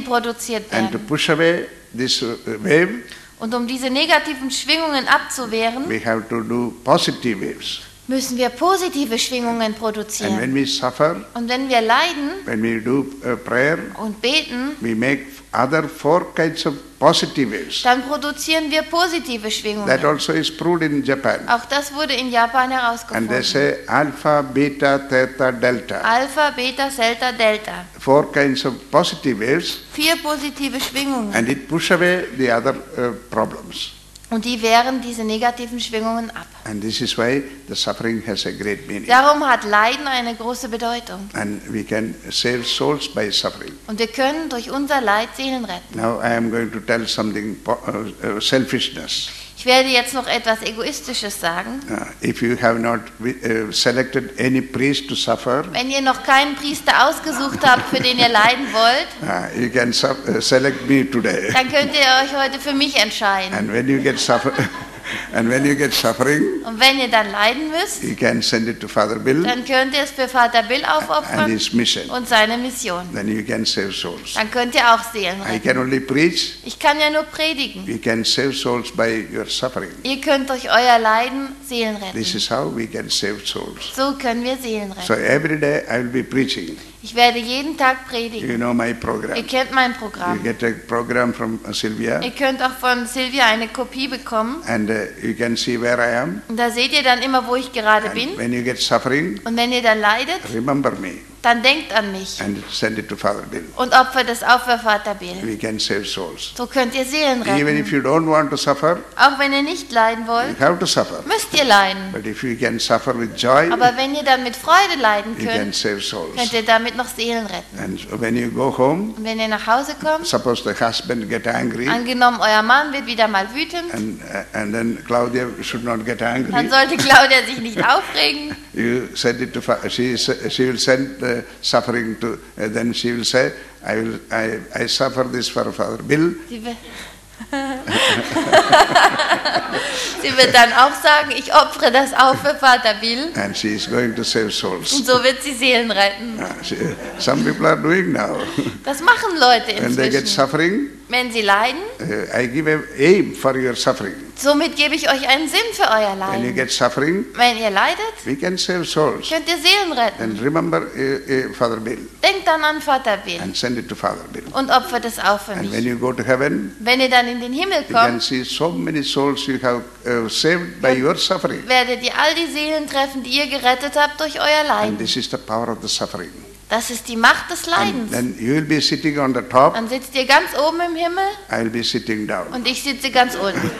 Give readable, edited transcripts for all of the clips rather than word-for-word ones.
produziert And to werden. push away this wave, Und um diese negativen Schwingungen abzuwehren, we have to do positive waves. müssen wir positive Schwingungen And produzieren. when we suffer, Und wenn wir leiden when we do prayer, und beten, we make other 4 kinds of positive waves. dann produzieren wir positive That Schwingungen. also is proved in Japan. Auch das wurde in Japan And they herausgefunden. say alpha, beta, theta, delta. Alpha, Beta, Delta, Delta. 4 kinds of positive waves, 4 positive Schwingungen. and it push away the other problems. Und die wehren diese negativen Schwingungen ab. And this is why the suffering has a great meaning. Darum hat Leiden eine große Bedeutung. And we can save souls by suffering. Und wir können durch unser Leid Seelen retten. Now I am going to tell something selfishness. Ich werde jetzt noch etwas Egoistisches sagen. If you have not selected any priest to suffer, Wenn ihr noch keinen Priester ausgesucht habt, für den ihr leiden wollt, you can select me today. dann könnt ihr euch heute für mich entscheiden. And when you get suffering, Und wenn ihr dann leiden müsst, you can send it to Father Bill dann könnt ihr es für Vater Bill and aufopfern his mission. und seine Mission. Then you can save souls. Dann könnt ihr auch Seelen I retten. can only preach. Ich kann ja nur predigen. You can save souls by your suffering. Ihr könnt durch euer Leiden Seelen This retten. is how we can save souls. So können wir Seelen So retten. every day I will be preaching. Ich werde jeden Tag predigen. You know my Ihr program. kennt mein You Programm. get a program from Sylvia, Ihr könnt auch von Silvia eine Kopie bekommen. and you can see where I am. Und da seht ihr dann immer, wo ich gerade bin. And when you get suffering, Und wenn ihr dann leidet, remember me dann denkt an mich and send it to Father Bill. und opfert es auf für Vater Bill. We can save souls. So könnt ihr Seelen Even if retten. you don't want to suffer, Auch wenn ihr nicht leiden you wollt, have to suffer. müsst ihr leiden. But if you can suffer with joy, Aber wenn ihr dann mit Freude leiden you can könnt, save souls. könnt ihr damit noch Seelen retten. And so when you go home, Und wenn ihr nach Hause kommt, suppose the husband get angry, angenommen euer Mann wird wieder mal wütend, and then Claudia should not get dann angry. sollte Claudia sich nicht aufregen. You send it to she will send the suffering to then she will say I suffer this for Father Bill. Sie wird, Sie wird dann auch sagen, ich opfere das auf für Vater Bill. And she is going to save souls. Und so wird sie Seelen retten. Some people are doing now. Das machen Leute When they get inzwischen. suffering, Wenn sie leiden, I give a aim for your suffering. somit gebe ich euch einen Sinn für euer When you Leiden. get suffering, Wenn ihr leidet, we can save souls. könnt ihr Seelen retten. And remember Father Bill Denkt dann an Vater Bill and send it to Father Bill. und opfert es auf für And when mich. you go to heaven, Wenn ihr dann in den Himmel you can kommt, see so many souls you have saved by your suffering. werdet ihr all die Seelen treffen, die ihr gerettet habt durch euer And Leiden. this is the power of the suffering. Das ist die Macht des And Leidens. then you will be sitting on the top, Dann sitzt ihr ganz oben im Himmel I will be sitting down. und ich sitze ganz unten.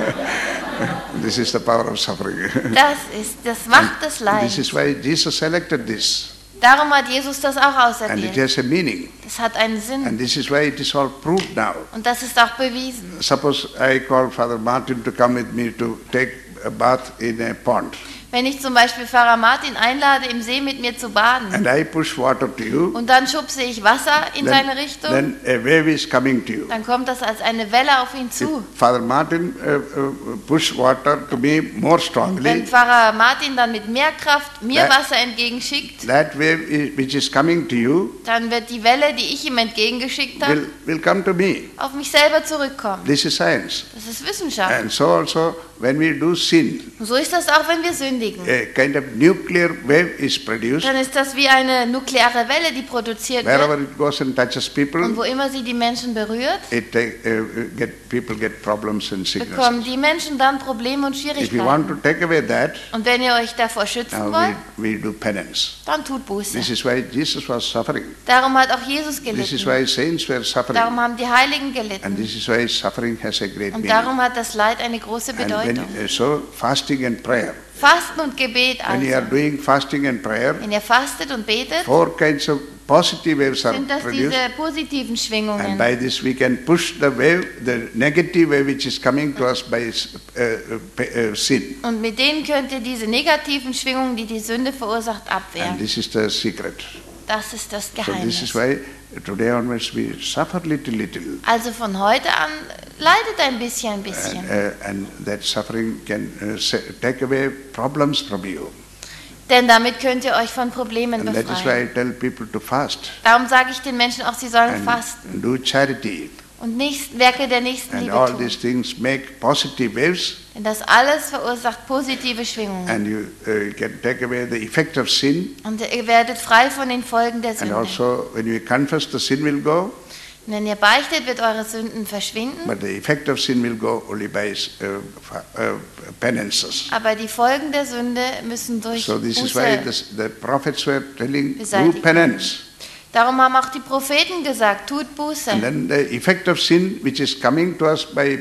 This is the power of suffering. Das ist das Macht des This Leidens. is why Jesus selected this. Darum hat Jesus das auch And it auserwählt. has a meaning. Das hat einen Sinn. And this is why it is all proved now. Und das ist auch bewiesen. Suppose I call Father Martin to come with me to take a bath in a pond. Wenn ich zum Beispiel Pfarrer Martin einlade, im See mit mir zu baden And I push water to you, und dann schubse ich Wasser in seine Richtung, then a wave is coming to you. dann kommt das als eine Welle auf ihn If zu. Father Martin push water to me more Wenn strongly, Pfarrer Martin dann mit mehr Kraft mir That- Wasser entgegenschickt, that wave which is coming to you dann wird die Welle, die ich ihm entgegengeschickt habe, will come to me. auf mich selber zurückkommen. This is science. Das ist Wissenschaft. And so also when we do sin, Und so ist das auch, wenn wir sündigen. a kind of nuclear wave is produced. Dann ist das wie eine nukleare Welle, die produziert Wherever wird. it goes and touches people, Und wo immer sie die Menschen berührt, people get problems and bekommen sicknesses. die Menschen dann Probleme und If you want to Schwierigkeiten. take away that, Und wenn ihr euch davor schützen now wollt, we do penance. dann tut Buße. This is why Jesus was suffering. Darum hat auch Jesus This is gelitten. why saints were suffering. Darum haben die Heiligen And gelitten. this is why suffering has a great Und meaning. darum hat das Leid eine große And when, Bedeutung. so fasting and prayer. Fasten und Gebet When you are also. doing fasting and prayer, Wenn ihr fastet und betet, 4 kinds of positive waves are sind das produced. diese positiven And Schwingungen. by this we can push the wave, the negative wave which is coming to us by sin. Und mit denen könnt ihr diese negativen Schwingungen, die die Sünde verursacht, And abwehren. this is the secret. Das ist das So this is Geheimnis. why today onwards we suffer little. Also von heute an leidet ein bisschen. And that suffering can take away problems from you. Denn damit könnt ihr euch von Problemen And that is why befreien. I tell people to fast Darum sage ich den Menschen auch, sie sollen fasten and do charity. und Werke der And Nächstenliebe all tun. these things make positive waves, Denn das alles verursacht positive Schwingungen. and you can take away the effect of sin. Und ihr werdet frei von den Folgen der And Sünde. also, when you confess, the sin will go, Und wenn ihr beichtet, wird eure Sünden verschwinden. but the effect of sin will go only by penances. Aber die Folgen der Sünde müssen durch So this is why Buße. the prophets were telling, do Beseitigt. penance. Darum haben auch die Propheten gesagt, tut And Buße. then the effect of sin, which is coming to us by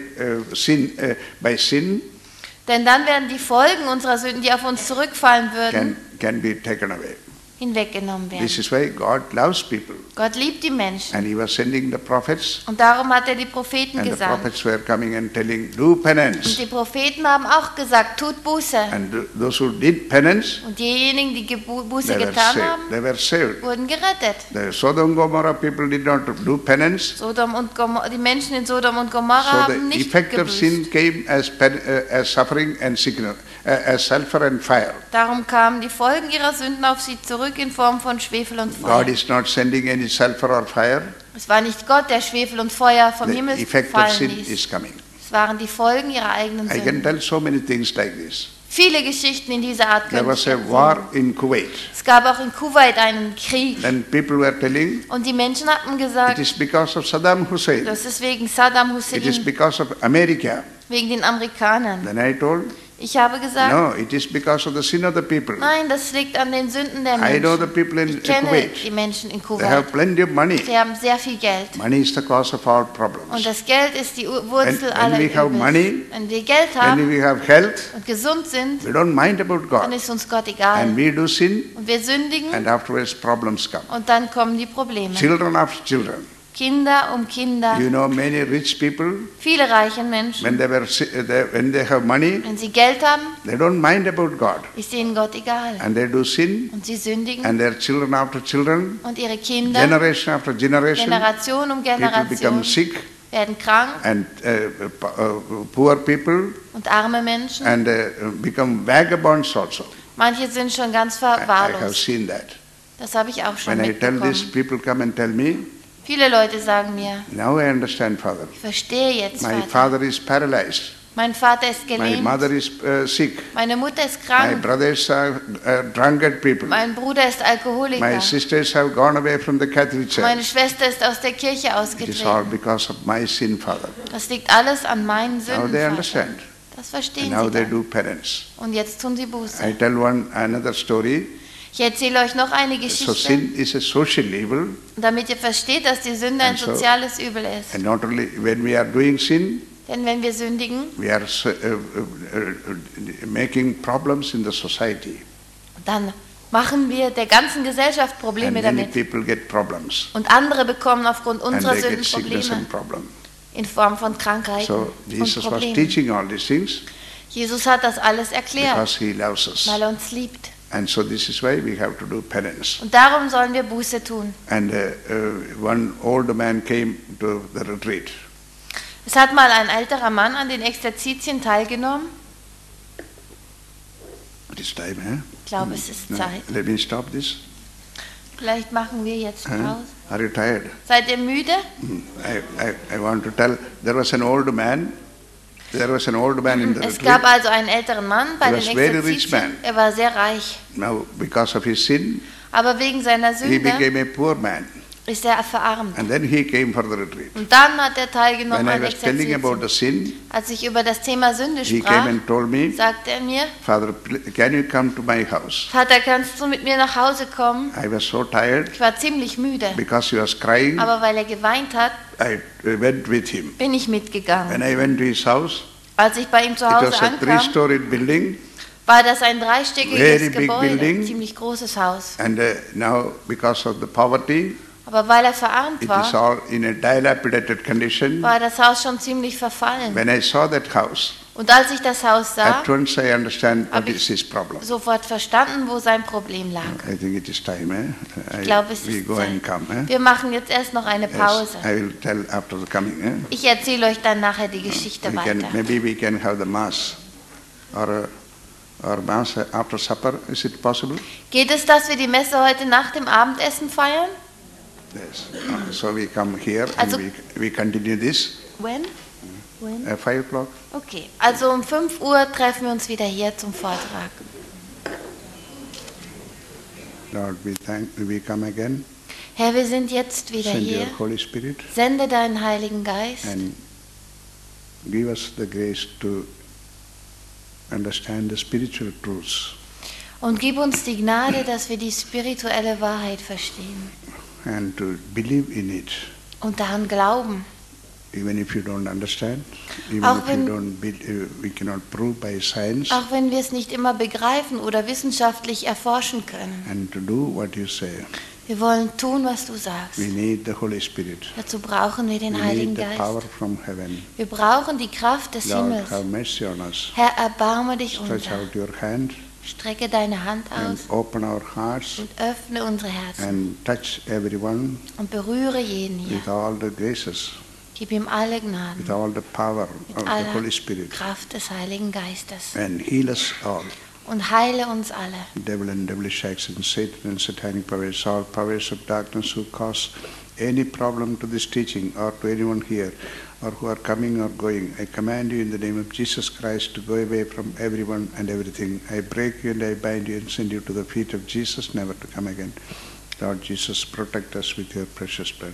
sin, Denn dann werden die Folgen unserer Sünden, die auf uns zurückfallen würden, can be taken away. hinweggenommen werden. This is why God loves people. Gott liebt die Menschen. And he was sending the prophets, Und darum hat er die Propheten and the gesandt. prophets were coming and telling, do Und penance. die Propheten haben auch gesagt, tut Buße. And those who did penance, Und diejenigen, die Buße they were getan saved. haben, They were saved. wurden gerettet. The Sodom Gomorrah people did not do penance. Die Menschen in Sodom und Gomorra So haben the nicht effect of gebüßt. sin came as suffering and sickness, as sulfur and fire. Darum kamen die Folgen ihrer Sünden auf sie zurück in Form von Schwefel und Feuer. God is not sending any sulfur or fire. Es war nicht Gott, der Schwefel und Feuer vom The Himmel effect of fallen sin ließ. is coming. Es waren die Folgen ihrer eigenen I can Sünden. tell so many things like this. Viele Geschichten in dieser Art There können was ich a erzählen. war in Kuwait. Es gab auch in Kuwait einen Krieg. Then people were telling, Und die Menschen hatten it gesagt, is because of Saddam Hussein. das ist wegen Saddam It is Hussein, because of America. wegen den Amerikanern. Then I told, Ich habe gesagt, no, it is because of the sin of the people. nein, das liegt an den Sünden der I know the Menschen. people in Ich kenne Kuwait. die Menschen in They have Kuwait. plenty of money. Sie haben sehr viel Geld. Money is the cause of all Und problems. das Geld ist die Wurzel When aller we have Übels. money, Wenn wir Geld When haben we have health, und gesund sind, we don't mind about dann God. ist uns Gott And egal. we do sin, Und wir sündigen and afterwards problems come. und dann kommen die Probleme. Children after children. Kinder um Kinder. You know, many rich people, Viele reiche Menschen, when they have money, wenn sie Geld haben, they don't mind about God. ist ihnen Gott egal. And they do sin, Und sie sündigen and their children after children, und ihre Kinder, generation after generation, Generation um people Generation, become sick, werden krank and poor people, und arme Menschen. and become vagabonds also. Manche sind schon ganz I have verwahrlost. seen that. Das habe ich auch schon When I tell this, mitbekommen. people come and tell me, Viele Leute sagen mir, now I understand, Father. ich verstehe jetzt, My Vater. father is paralyzed. Mein Vater ist My gelähmt, mother is sick. meine Mutter ist My krank, brothers are drunkard people. mein Bruder ist My Alkoholiker, sisters have gone away from the Catholic meine Church. Schwester ist aus der Kirche It is all ausgetreten. because of my sin, Father. Das liegt alles an meinen Now Sünden, they Vater. understand. Das And verstehen now sie they dann. do penance. Und jetzt tun sie Buße. I tell another story. Ich erzähle euch noch eine So Geschichte, sin is a social evil, damit ihr versteht, dass die Sünde ein And so- soziales Übel ist. and not only when we are doing sin, Denn wenn wir sündigen, we are making problems in the society, dann machen wir der ganzen Gesellschaft and Probleme many damit. people get problems, Und andere bekommen aufgrund and unserer they Sünden get sickness Probleme and problem. in Form von Krankheiten So und Jesus was Problemen. teaching all these things Jesus hat das alles erklärt, because he loves us. weil er uns liebt. And so this is why we have to do penance. Und darum sollen wir Buße tun. And one old man came to the retreat. Es hat mal ein älterer Mann an den Exerzitien teilgenommen. It is time, eh? Ich glaube, es ist No, Zeit. let me stop this. Vielleicht machen wir jetzt Huh? Pause. Are you tired? Seid ihr müde? I want to tell, there was an old man in the Es gab retreat. also einen älteren Mann bei He den was very rich Exerzitien. man. Er war sehr reich. Now, because of his sin, Aber wegen seiner he Sünde became a poor man. ist er verarmt. And then he came for the retreat. Und dann hat er teilgenommen When I an was telling about Exerzitien. the sin, Als ich über das Thema Sünde he sprach, came and told me, sagte er mir, Father, can you come to my house? Vater, kannst du mit mir nach Hause kommen? I was so tired Ich war ziemlich müde. because he was crying. Aber weil er geweint hat, I went with him. bin ich mitgegangen. When I went to his house, Als ich bei ihm zu it Hause was a ankam, three-storied building, war das ein Very dreistöckiges big Gebäude, building. ein ziemlich großes Haus. and now because of the poverty, Aber weil er verarmt it is war, all in a dilapidated condition. war das Haus schon ziemlich verfallen. When I saw that house, Und als ich das Haus sah, at once I understand what Hab ich- is his problem. sofort verstanden, wo sein Problem lag. I think it is time, eh? Ich glaube, es we ist go Zeit. and come, eh? Wir machen jetzt erst noch eine Yes, Pause. I will tell after the coming, eh? Ich erzähle euch dann nachher die Geschichte weiter. Maybe we can have the mass, or or Mass after supper? Is it possible? Geht es, dass wir die Messe heute nach dem Abendessen feiern? Yes. So we come here Also- and we continue this When? When? 5 o'clock. Okay, also um 5 Uhr treffen wir uns wieder hier zum Vortrag. Lord, we come again. Herr, wir sind jetzt wieder Send hier. your Holy Spirit Sende deinen Heiligen Geist and give us the grace to understand the spiritual truths und gib uns die Gnade, dass wir die spirituelle Wahrheit verstehen and to believe in it. und daran glauben. Even if you don't understand, even Auch if wenn- you don't we cannot prove by science, Auch wenn wir es nicht immer begreifen oder wissenschaftlich erforschen können. and to do what you say. Wir wollen tun, was du sagst. We need the Holy Spirit. Dazu brauchen wir den We Heiligen need the Geist. power from heaven. Wir brauchen die Kraft des Lord, Himmels. have mercy on us. Herr, erbarme dich Stretch unser. out your hand Strecke deine Hand and aus open our hearts und öffne unsere Herzen and touch everyone und berühre jeden hier. with all the graces, Gib ihm alle with Gnaden, all the power mit of the aller Holy Spirit, Kraft des Heiligen Geistes and heal us all. und heile uns alle. Devil and devilish acts and Satan and satanic powers, all powers of darkness who cause any problem to this teaching or to anyone here or who are coming or going, I command you in the name of Jesus Christ to go away from everyone and everything. I break you and I bind you and send you to the feet of Jesus, never to come again. Lord Jesus, protect us with your precious blood.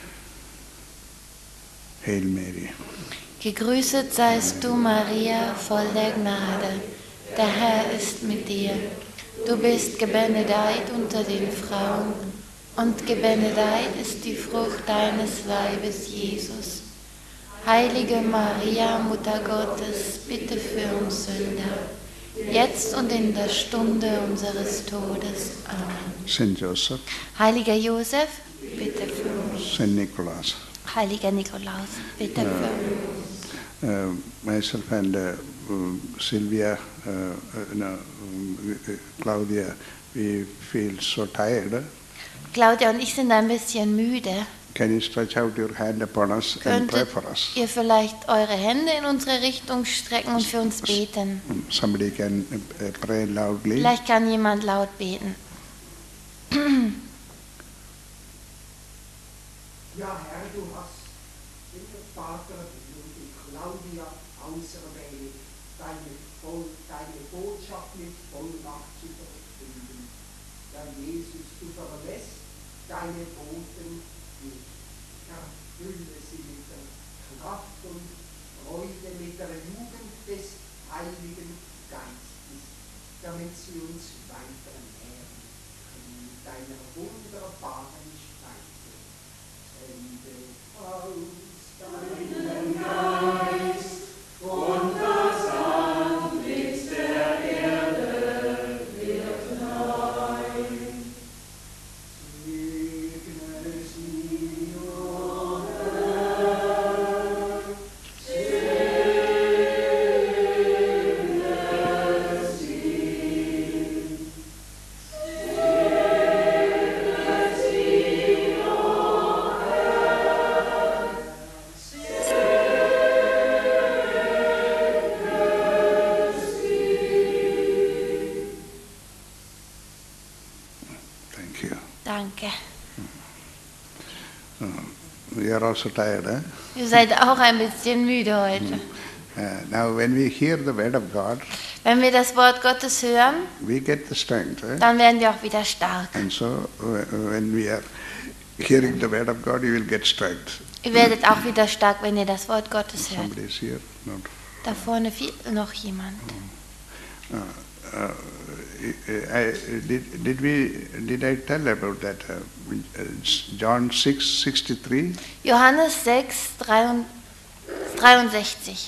Hail Mary. Gegrüßet seist du, Maria, voll der Gnade. Der Herr ist mit dir. Du bist gebenedeit unter den Frauen und gebenedeit ist die Frucht deines Leibes, Jesus. Heilige Maria, Mutter Gottes, bitte für uns Sünder, jetzt und in der Stunde unseres Todes. Amen. Saint Joseph, Heiliger Josef, bitte für uns. Saint Nicholas. Heiliger Nikolaus, bitte für uns. Myself and Sylvia, Claudia, we feel so tired. Claudia und ich sind ein bisschen müde. Can you stretch out your hand upon us and pray Könntet for us? ihr vielleicht eure Hände in unsere Richtung strecken und für uns beten? Somebody can pray loudly. Vielleicht kann jemand laut beten. Ja, Herr, du hast den Vater und die Claudia auserwählt, deine Botschaft mit Vollmacht zu verkünden. Ja, Jesus, du verlässt deine Boten nicht. Erfülle sie mit der Kraft und Freude, mit der Jugend des Heiligen Geistes, damit sie uns weiter nähren können mit deiner wunderbaren Speise. Sende aus deinen Geist und das Antlitz der Erde wird rein. Segne sie, o Herr, segne sie. Thank you. Danke. We are also tired, eh? Ihr seid auch ein bisschen müde heute. Now when we hear the word of God, Wenn wir das Wort Gottes hören, we get the strength. Eh? dann werden wir auch wieder stark. And so when we are hearing the word of God, you will get strength. Ihr werdet auch wieder stark, wenn ihr das Wort Gottes hört. Somebody is here? Not. Da vorne fehlt noch jemand. Did I tell about that? John 6:63. Johannes 6, 63.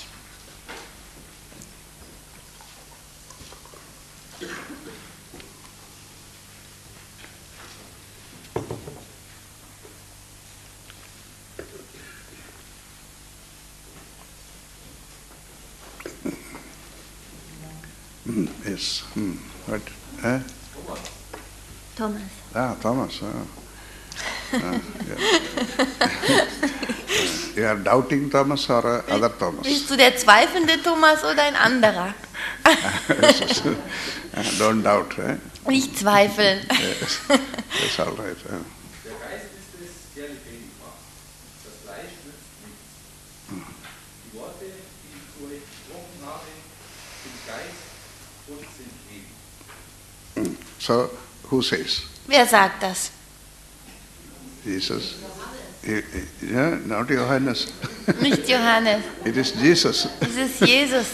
Yes. What? Huh? Thomas. Thomas. Yeah. You are doubting Thomas or other Thomas? Bist du der zweifelnde Thomas oder ein anderer? Don't doubt. Nicht zweifeln. Yes. That's all right. Der Geist ist es, der lebendig macht. Das Fleisch nützt nichts. Die Worte, die ich zu euch gesprochen habe, sind Geist und sind Leben. So, who says? Wer sagt das? Jesus. Yeah, not Johannes. Nicht Johannes. It is Jesus. Es ist Jesus.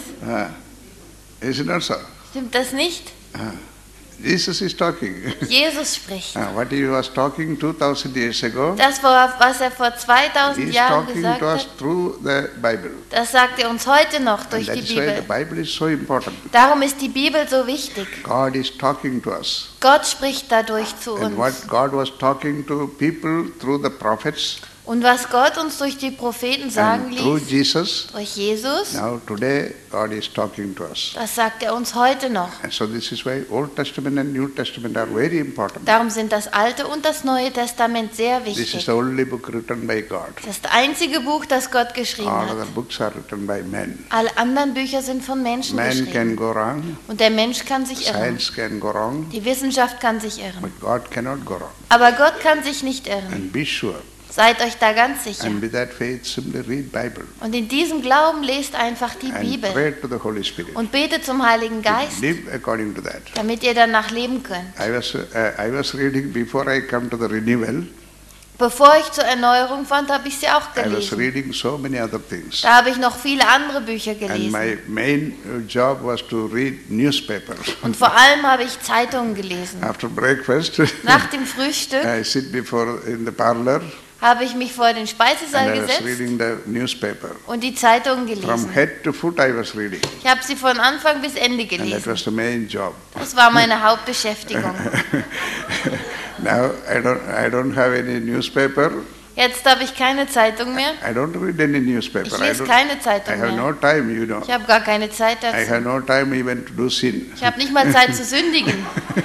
Is it not so? Stimmt das nicht? Jesus is talking. Jesus spricht. What he was talking 2000 years ago, Das, was er vor 2000 he is Jahren talking gesagt to us hat, through the Bible. das sagt er uns heute noch And durch that die is why the Bibel. Bible is so important. Darum ist die Bibel so wichtig. God is talking to us. Gott spricht dadurch zu And what uns. God was talking to people through the prophets Und was Gott uns durch die Propheten sagen and through ließ, Jesus, durch Jesus, now today God is talking to us. das sagt er uns heute noch. And so this is why Old Testament and New Testament are very important. Darum sind das Alte und das Neue Testament sehr This is wichtig. the only book written by God. Das ist das einzige Buch, das Gott geschrieben All hat. other books are written by men. Alle anderen Bücher sind von Menschen Man can geschrieben. go wrong, Und der Mensch kann sich irren. science can go wrong, Die Wissenschaft kann sich irren. but God cannot go wrong. Aber Gott kann sich nicht irren. And be sure. Seid euch da ganz sicher. And with that faith, simply read Bible. Und in diesem Glauben lest einfach die And Bibel pray to the Holy Spirit. und betet zum Heiligen Geist, Live according to that. damit ihr danach leben könnt. I was reading before I come to the renewal. Bevor ich zur Erneuerung fand, habe ich sie auch I was gelesen. reading so many other things. Da habe ich noch viele andere Bücher And gelesen. my main job was to read newspapers. Und vor allem habe ich Zeitungen gelesen. After breakfast, Nach dem Frühstück I sit before in the parlor habe ich mich vor den and Speisesaal I was gesetzt reading the newspaper. und die Zeitungen From gelesen. head to foot I was reading. Ich habe sie von Anfang bis Ende And that gelesen. was the main job. Das war meine Hauptbeschäftigung. Now I don't have any newspaper. Jetzt habe ich keine Zeitung mehr. I don't read any newspaper. Ich lese keine Zeitung I have mehr. no time, you know. Ich habe gar keine Zeit I dazu. have no time even to do sin. Ich habe nicht mal Zeit zu sündigen.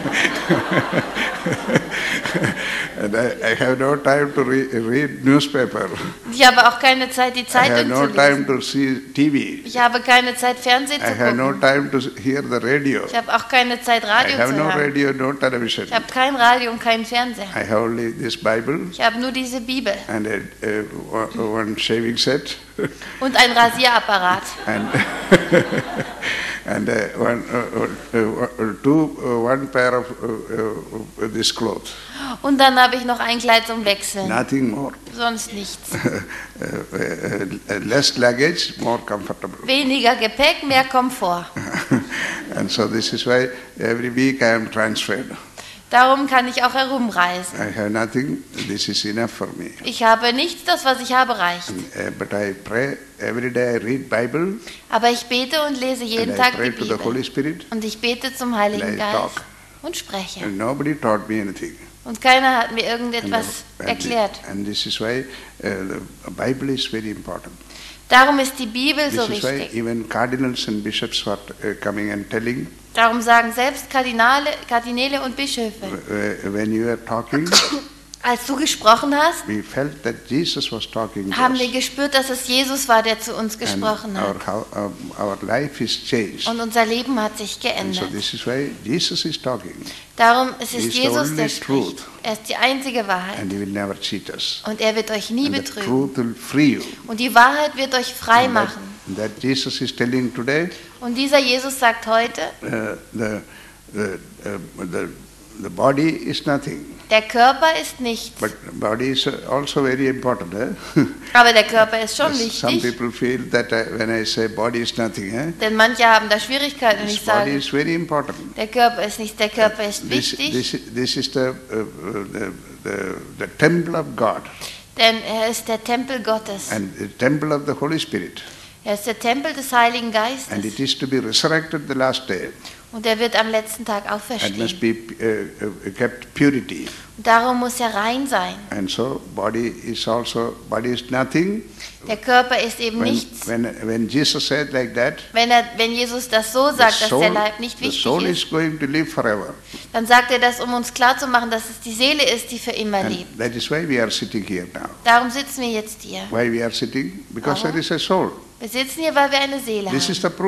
And I have no time to read newspaper. Ich habe auch keine Zeit, die I have Zeitung no zu time lesen. to see TV. Ich habe keine Zeit, Fernsehen zu I have no gucken. time to hear the radio. Ich habe auch keine Zeit, I Radio have zu no hören. radio, no television. Ich habe kein Radio und keinen Fernseher. I have only this Bible Ich habe nur diese Bibel and one shaving set und ein Rasierapparat and and one pair of this cloth. und dann habe ich noch ein Kleid zum Wechseln. Nothing more. Sonst nichts. Less luggage, more comfortable. Weniger Gepäck, mehr Komfort. And so this is why every week I am transferred. Darum kann ich auch herumreisen. I have nothing. This is enough for me. Ich habe nichts, das, was ich habe, reicht. But I pray every day. I read Bible Aber ich bete und lese jeden and I Tag pray die to the Holy Bibel. Spirit. Und ich bete zum Heiligen And I Geist talk. und spreche. And nobody taught me anything. Und keiner hat mir irgendetwas erklärt. And this is why the Bible is very important. Darum ist die Bibel so This is why wichtig. even cardinals and bishops were coming and telling, Darum sagen selbst Kardinäle und Bischöfe, when you are talking, als du gesprochen hast, we felt that Jesus was talking to haben us. wir gespürt, dass es Jesus war, der zu uns And gesprochen hat. our life is changed. Und unser Leben hat sich And so geändert. this is why Jesus is talking. Darum es He ist is the Jesus, only der spricht. truth. Er ist die einzige Wahrheit. And he will never cheat us. Und er wird euch nie And the betrügen. truth will free you. Und die Wahrheit wird euch frei And machen. that Jesus is telling today, Und dieser Jesus sagt heute, the body is nothing. der Körper ist nichts. But body is also very important. Aber der Körper ist schon Some wichtig. people feel that when I say body is nothing, Denn manche haben da Schwierigkeiten, wenn this ich body sage, is very important. der Körper ist nichts, der Körper ist This wichtig. is the temple of God Denn er ist der Tempel Gottes. and the temple of the Holy Spirit. Er ist der Tempel des Heiligen And it Geistes. is to be resurrected the last day Und er wird am letzten Tag and must auferstehen. be kept purity. Und darum muss er rein sein. And so body is nothing. Der Körper ist eben When, nichts. when Jesus said like that, Wenn Jesus das so sagt, dass der Leib nicht the wichtig soul ist, is going to live forever. dann sagt er das, um uns klarzumachen, dass es die Seele ist, die für immer And lebt. that is why we are sitting here now. Darum sitzen wir jetzt hier. Why we are sitting? Because Warum? there is a soul. Wir sitzen hier, weil wir eine Seele This is haben. the proof.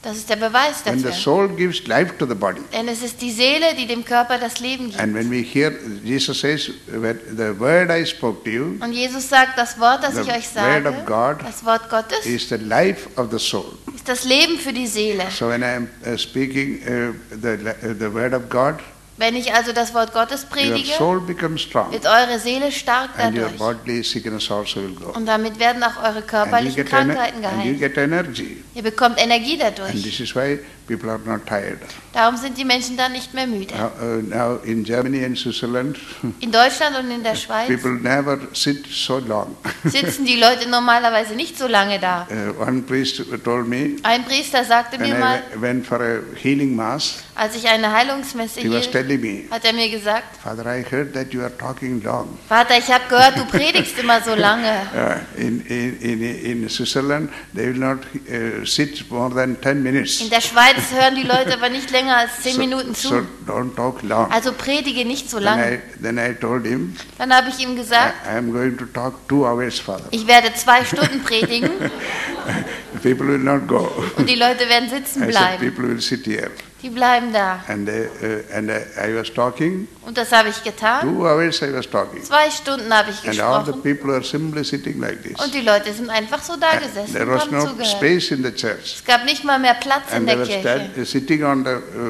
Das ist der Beweis When the dafür. soul gives life to the body. Denn es ist die Seele, die dem Körper das Leben gibt. And when we hear, Jesus says, the word I spoke to you Und Jesus sagt, das Wort, das The ich euch word sage, of God das Wort Gottes, is the life of the soul. ist das Leben für die Seele. So when I am speaking the word of God, Wenn ich also das Wort Gottes your predige, soul becomes strong, wird eure Seele stark and your dadurch. bodily sickness also will go. Und damit werden auch eure And you körperlichen Krankheiten and you geheilt. get energy. Ihr bekommt Energie And dadurch. this is why people are not tired. Darum sind die Menschen dann nicht mehr müde. Now in Germany and Switzerland, In Deutschland und in der Schweiz people never sit so long. sitzen die Leute normalerweise nicht so lange da. One priest told me, Ein Priester sagte when mir I mal, went for a healing mass, als ich eine Heilungsmesse he was hielt, telling me, hat er mir gesagt, Father, I heard that you are talking long. Vater, ich habe gehört, du predigst immer so lange. In Switzerland, they will not sit more than 10 minutes. In der Schweiz hören die Leute aber nicht länger als 10 Minuten So zu. don't talk long. Also predige nicht so lange. Then I told him, Dann habe ich ihm gesagt, I am going to talk 2 hours, Father. ich werde 2 Stunden predigen People will not go. und die Leute werden sitzen I said, bleiben. people will sit here. Die bleiben da. And I was talking, Und das habe ich getan. 2 hours I was talking. 2 Stunden habe ich And all the gesprochen. people are simply sitting like this. Und die Leute sind einfach so da gesessen There und was haben no zugehört. space in the church. Es gab nicht mal mehr Platz in And they der were Kirche. sitting on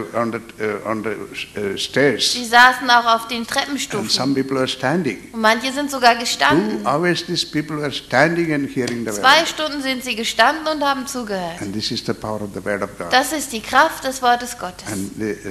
the stairs. Sie saßen auch auf den And Treppenstufen. some people were standing. Und manche sind sogar 2 gestanden. hours these people were standing and hearing the 2 word. Stunden sind sie gestanden und haben zugehört. And this is the power of the word of God. Das ist die Kraft des Wortes Gottes. And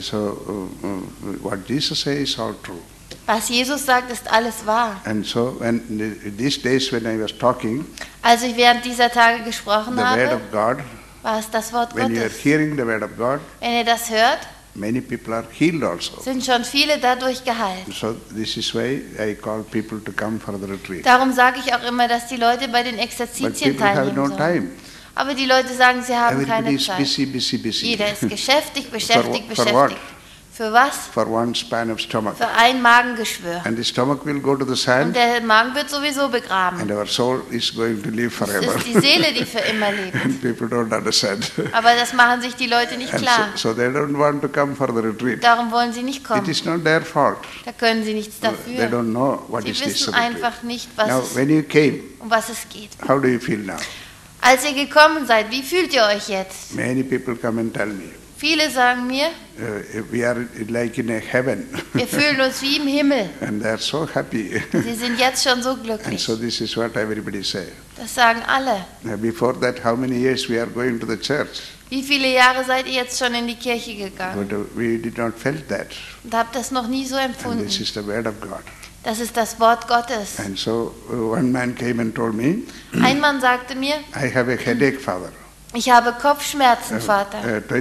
what Jesus says is all true. Was Jesus sagt, ist alles wahr. And so these days when I was talking, Als ich während dieser Tage gesprochen the word habe, of God, war es das Wort when you are Gottes. hearing the word of God, Wenn ihr das hört, many people are healed also. sind schon viele dadurch geheilt. So this is why I call people to come for the retreat. Darum sage ich auch immer, dass die Leute bei den But Exerzitien people have teilnehmen no sollen. time. Aber die Leute sagen, sie haben Everybody keine is Zeit. busy. Jeder ist beschäftigt. For what? Für was? For one span of stomach. Für ein Magengeschwür. And the stomach will go to the Und sand, der Magen wird sowieso begraben. and our soul is going to live Es forever. ist die Seele, die für immer lebt. And people don't understand. Aber das machen sich die Leute nicht And klar. so they don't want to come for the retreat. Darum wollen sie nicht It kommen. is not their fault. Da können sie nichts They dafür. don't know what Sie is this wissen retreat. einfach nicht, Now, when you came, um was es geht. how do you feel now? Als ihr gekommen seid, wie fühlt ihr euch jetzt? Many people come and tell me, Viele sagen mir, we are like in a heaven, wir fühlen uns wie im Himmel. and they are so happy. Sie sind jetzt schon so And glücklich. so this is what everybody say. Das sagen alle. Before that, how many years we are going to the church? Wie viele Jahre seid ihr jetzt schon in die Kirche gegangen? But we did not felt that. Und habt das noch nie so And empfunden. this is the word of God. Das ist das Wort Gottes. And so one man came and told me, Ein Mann sagte mir, I have a headache, Father. ich habe Kopfschmerzen, Vater.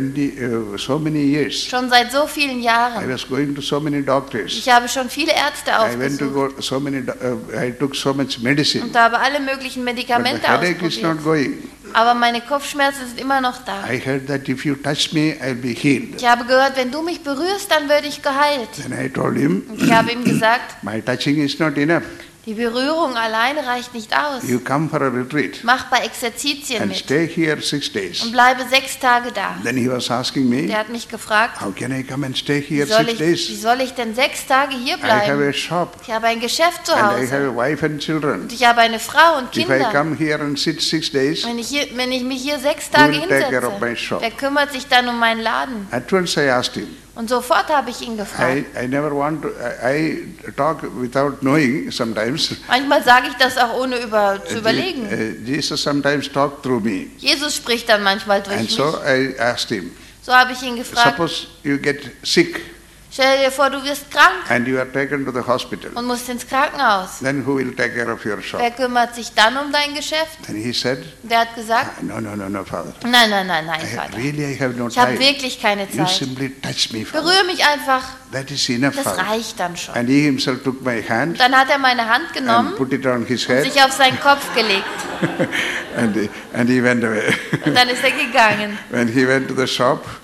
20, so many years. Schon seit so vielen I Jahren. was going to so many doctors. Ich habe schon viele Ärzte I went to aufgesucht go so many. I took so much medicine. und habe alle möglichen But the Medikamente headache is not ausprobiert. going. Aber meine Kopfschmerzen sind immer noch da. I heard that if you touch me, I'll be healed. Ich habe gehört, wenn du mich berührst, dann werde ich geheilt. Then I told him, Und ich habe ihm gesagt, my touching is not enough. die Berührung alleine reicht nicht aus. You come for a retreat Mach bei Exerzitien and mit stay here 6 days. und bleibe 6 Tage da. Then he was asking me, Der hat mich gefragt, how can I come and stay wie here soll 6 ich, days? wie soll ich denn 6 Tage hier I have bleiben? a shop Ich habe ein Geschäft zu and I Hause have a wife and children. und ich habe eine Frau und If I Kinder. come here and sit 6 days, Wenn ich mich hier 6 Tage will take care of my hinsetze, shop? wer kümmert sich dann um meinen Laden? at once I asked him. Und sofort habe ich ihn gefragt. I never want to, I talk without knowing sometimes. Manchmal sage ich das auch ohne zu überlegen. Jesus sometimes talk through me. Jesus spricht dann manchmal durch And mich. so I asked him, So habe ich ihn gefragt, suppose you get sick stell dir vor, du wirst krank and you are taken to the hospital. und musst ins Krankenhaus. Then who will take care of your shop? Wer kümmert sich dann um dein Geschäft? Then he said, Der hat gesagt, no, Father. nein, Vater. I have no Ich habe time. wirklich keine You Zeit. simply touch me, Father. Berühre mich einfach, That is enough, das Father. reicht dann schon. And he himself took my hand Und dann hat er meine Hand and genommen put it on his und head sich auf seinen Kopf gelegt. and he went away. Und dann ist er gegangen. When he went to the shop,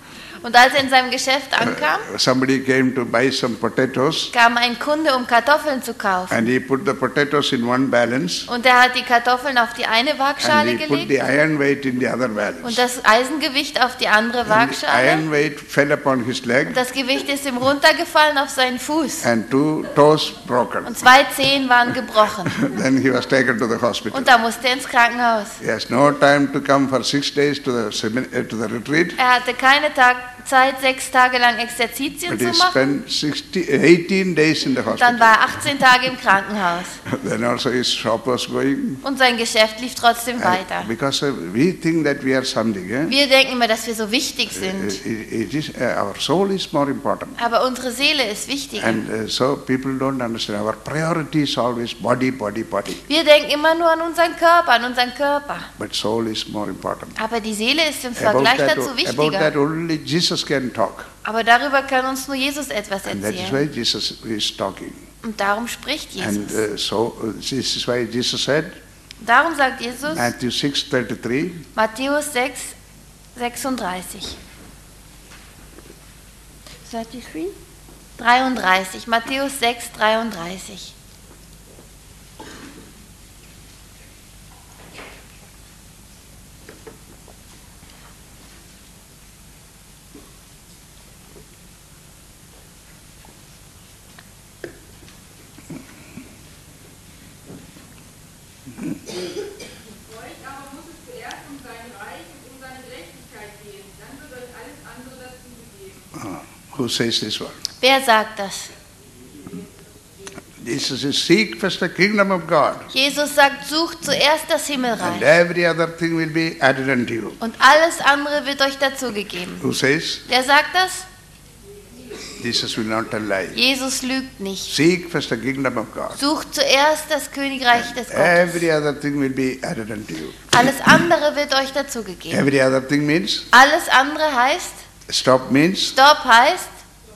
Und als er in seinem Geschäft ankam, somebody came to buy some potatoes, kam ein Kunde, um Kartoffeln zu kaufen. and he put the potatoes in one balance, Und er hat die Kartoffeln auf die eine and Waagschale he put gelegt the iron weight in the other und balance. das Eisengewicht auf die andere And the Waagschale. iron weight fell upon his leg, Das Gewicht ist ihm runtergefallen auf seinen Fuß. and 2 toes broken. Und 2 Zehen waren gebrochen. Then he was taken to the hospital. Und da musste er ins Krankenhaus. He has no time to come for 6 days to the retreat, Er hatte keine Zeit, 6 Tage lang Exerzitien but zu he machen. spent 18 days in the Dann hospital. war er 18 Tage im Krankenhaus. Then also his shop was going. Und sein Geschäft lief trotzdem And weiter. because we think that we are something, Wir denken immer, dass wir so wichtig sind. it is, our soul is more important. Aber unsere Seele ist wichtiger. And so people don't understand. Our priority is always body, body, body. Wir denken immer nur an unseren Körper. But soul is more important. Aber die Seele ist im About Vergleich that, dazu about wichtiger. that only Jesus can talk. Aber darüber kann uns nur Jesus etwas And that is erzählen. why Jesus is talking. Und darum spricht And Jesus. this is why Jesus said, Darum sagt Jesus, Matthew 6:33, Matthäus 6, 36. 33? 33. Matthäus 6, 33. Euch aber muss es zuerst um sein Reich und um seine Gerechtigkeit gehen, dann wird euch alles andere dazu gegeben. who says this one? Wer sagt das? Jesus says, seek first the kingdom of God, Jesus sagt, sucht zuerst das and Himmelreich. every other thing will be added unto you. Und alles andere wird euch dazugegeben. Who says? Wer sagt das? Jesus will not tell lies. Jesus lügt nicht. Seek first the kingdom of God. Sucht zuerst das Königreich des Gottes. Every other thing will be added unto you. Alles andere wird euch dazugegeben. Every other thing means, Alles andere heißt, stop means, Stopp heißt,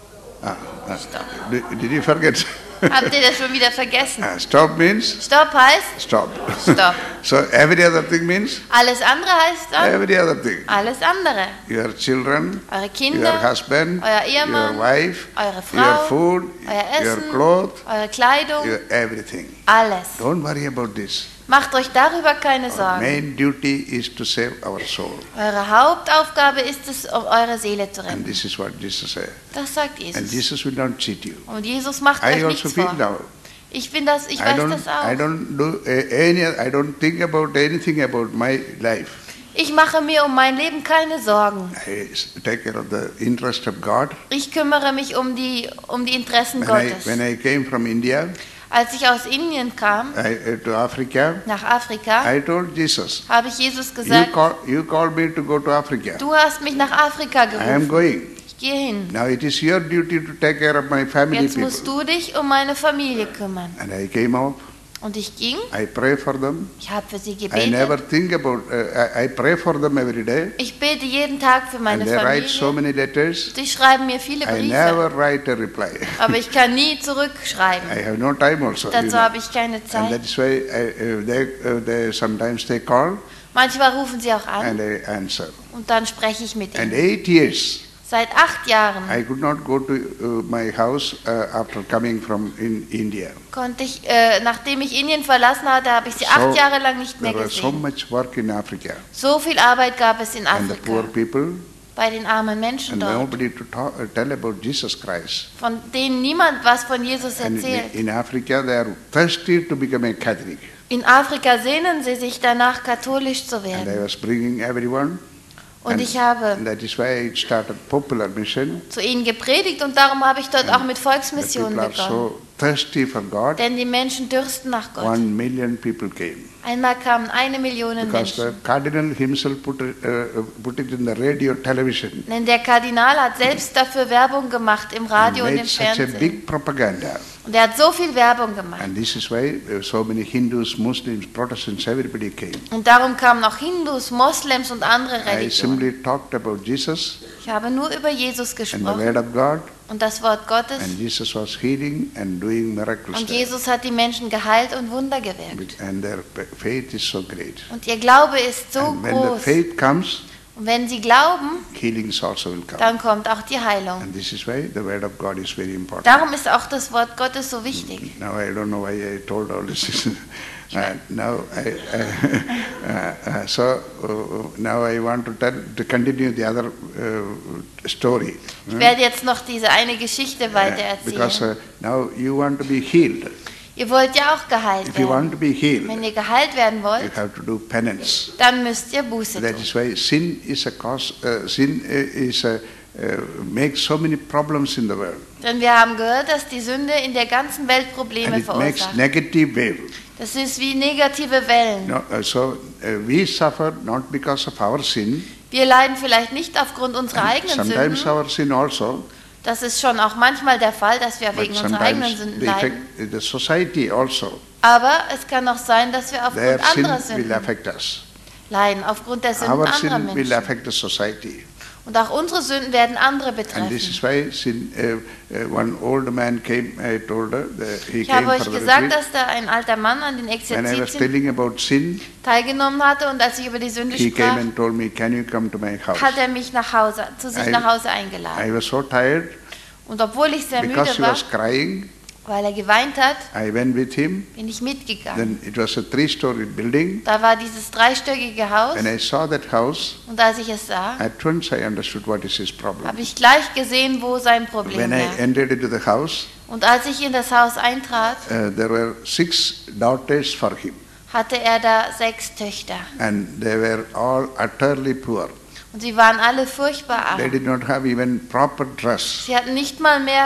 did you forget? habt ihr das schon wieder vergessen? Stop means, Stopp heißt, stop. Stopp. So every other thing means, Alles andere heißt dann, every other thing. alles andere. Your children, Eure your Kinder, husband, euer Ehemann, your wife, eure your Frau, food, euer your Essen, clothes, eure Kleidung, your everything. alles. Don't worry about this. Macht euch darüber keine Our Sorgen. main duty is to save our soul. Eure Hauptaufgabe ist es, um eure Seele zu And retten. this is what Jesus said. Das sagt And Jesus. Jesus will not cheat you. Und Jesus macht I euch also nichts feel vor. now. Ich weiß das I auch. don't do I don't think about anything about my life. Ich mache mir um mein Leben keine Sorgen. I take care of the interest of God. Ich kümmere mich um die Interessen Gottes. When I came from India Als ich aus Indien kam, to Africa, nach Afrika, I told Jesus, habe ich Jesus gesagt, you called me to go to Africa. du hast mich nach Afrika I am gerufen. going. Ich gehe hin. Now it is your duty to take care of my family Jetzt musst people. du dich um meine Familie kümmern. And I came up. Und ich ging, I pray for them. ich habe für sie I never gebetet. think about. I pray for them every day. Ich bete jeden Tag für meine And they write so Familie. many letters. Die schreiben mir viele I Briefe, never write a reply. aber ich kann nie zurückschreiben. I have no time also. you Dazu know. habe ich keine And Zeit. that's why they sometimes they call Manchmal rufen sie auch an and I answer. und dann spreche ich mit And ihnen. 8 years Seit 8 Jahren I could not go to my house after coming from India. konnte ich, nachdem ich Indien verlassen hatte, habe ich sie 8 Jahre lang nicht mehr there was so gesehen. much work in Africa, So viel Arbeit gab es in and the poor Afrika, people, bei den armen Menschen and dort, nobody to tell about Jesus Christ. von denen niemand was von Jesus And erzählt. in Africa, they are thirsty to become a Catholic. In Afrika sehnen sie sich danach, katholisch zu And I werden. was bringing everyone. Und and ich habe that is why I started Popular Mission. zu ihnen gepredigt und darum habe ich dort auch mit The Volksmissionen people are begonnen. so thirsty for God. Denn die Menschen dürsten nach Gott. 1 million people came. Einmal kamen 1 Million Because the Menschen. Cardinal himself put it in the radio, television. Denn der Kardinal hat selbst dafür Werbung gemacht im Radio und Made im such a Fernsehen. big propaganda. Und er hat so viel Werbung gemacht. And this is why so many Hindus, Muslims, Protestants, everybody came. Und darum kamen auch Hindus, Moslems und andere I Religionen. simply talked about Jesus Ich habe nur über Jesus and the gesprochen Word of God. und das Wort Gottes. And Jesus was healing and doing miracles Und there. Jesus hat die Menschen geheilt und Wunder gewirkt. And their faith is so great. Und ihr Glaube ist so And when the groß. faith comes, Und wenn sie glauben, healings also will come. dann kommt auch die Heilung. And this is why the word of God is very important. Darum ist auch das Wort Gottes so wichtig. Now I don't know why I told all this. Now I want to continue the other story. Ich werde jetzt noch diese eine Geschichte weiter Because erzählen. now you want to be healed. Ihr wollt ja auch geheilt If you werden. want to be healed, Wenn ihr geheilt werden you wollt, have to do penance. dann müsst ihr Buße That tun. is why sin is a cause. Makes so many problems in the world, Denn wir haben gehört, dass die Sünde in der ganzen Welt and Probleme it makes verursacht. negative wave. Das ist wie negative Wellen. No, we suffer not because of our sin. Wir leiden vielleicht nicht aufgrund unserer eigenen Sometimes Sünden. our sin also, Das ist schon auch manchmal der Fall, dass wir but wegen unserer eigenen sometimes Sünden the leiden. effect, the society also, Aber es kann auch sein, dass wir their aufgrund sin anderer will Sünden affect us. leiden, aufgrund der Sünden Our anderer sin will Menschen. affect the society. Und auch unsere Sünden werden andere And this betreffen. is why sin, one old man came, I told her, he Ich came habe euch for the gesagt, retreat. dass da ein alter Mann an den When I was Exerzitien telling about sin, teilgenommen hatte und als ich über die Sünde he came sprach, and told me, can you come to my house? hat er mich zu sich I- nach Hause eingeladen. I was so tired Und obwohl ich sehr because müde he war, was crying. weil er geweint hat, I went with him. bin ich mitgegangen. Then it was a 3-story building. Da war dieses dreistöckige Haus When I saw that house, und als ich es sah, at once I understood what is his problem. habe ich gleich gesehen, wo sein Problem When I lag. entered into the house, Und als ich in das Haus eintrat, there were 6 daughters for him, hatte er da 6 Töchter. and they were all utterly poor. Und sie waren alle furchtbar They arm. did not have even proper dress. Sie hatten nicht mal mehr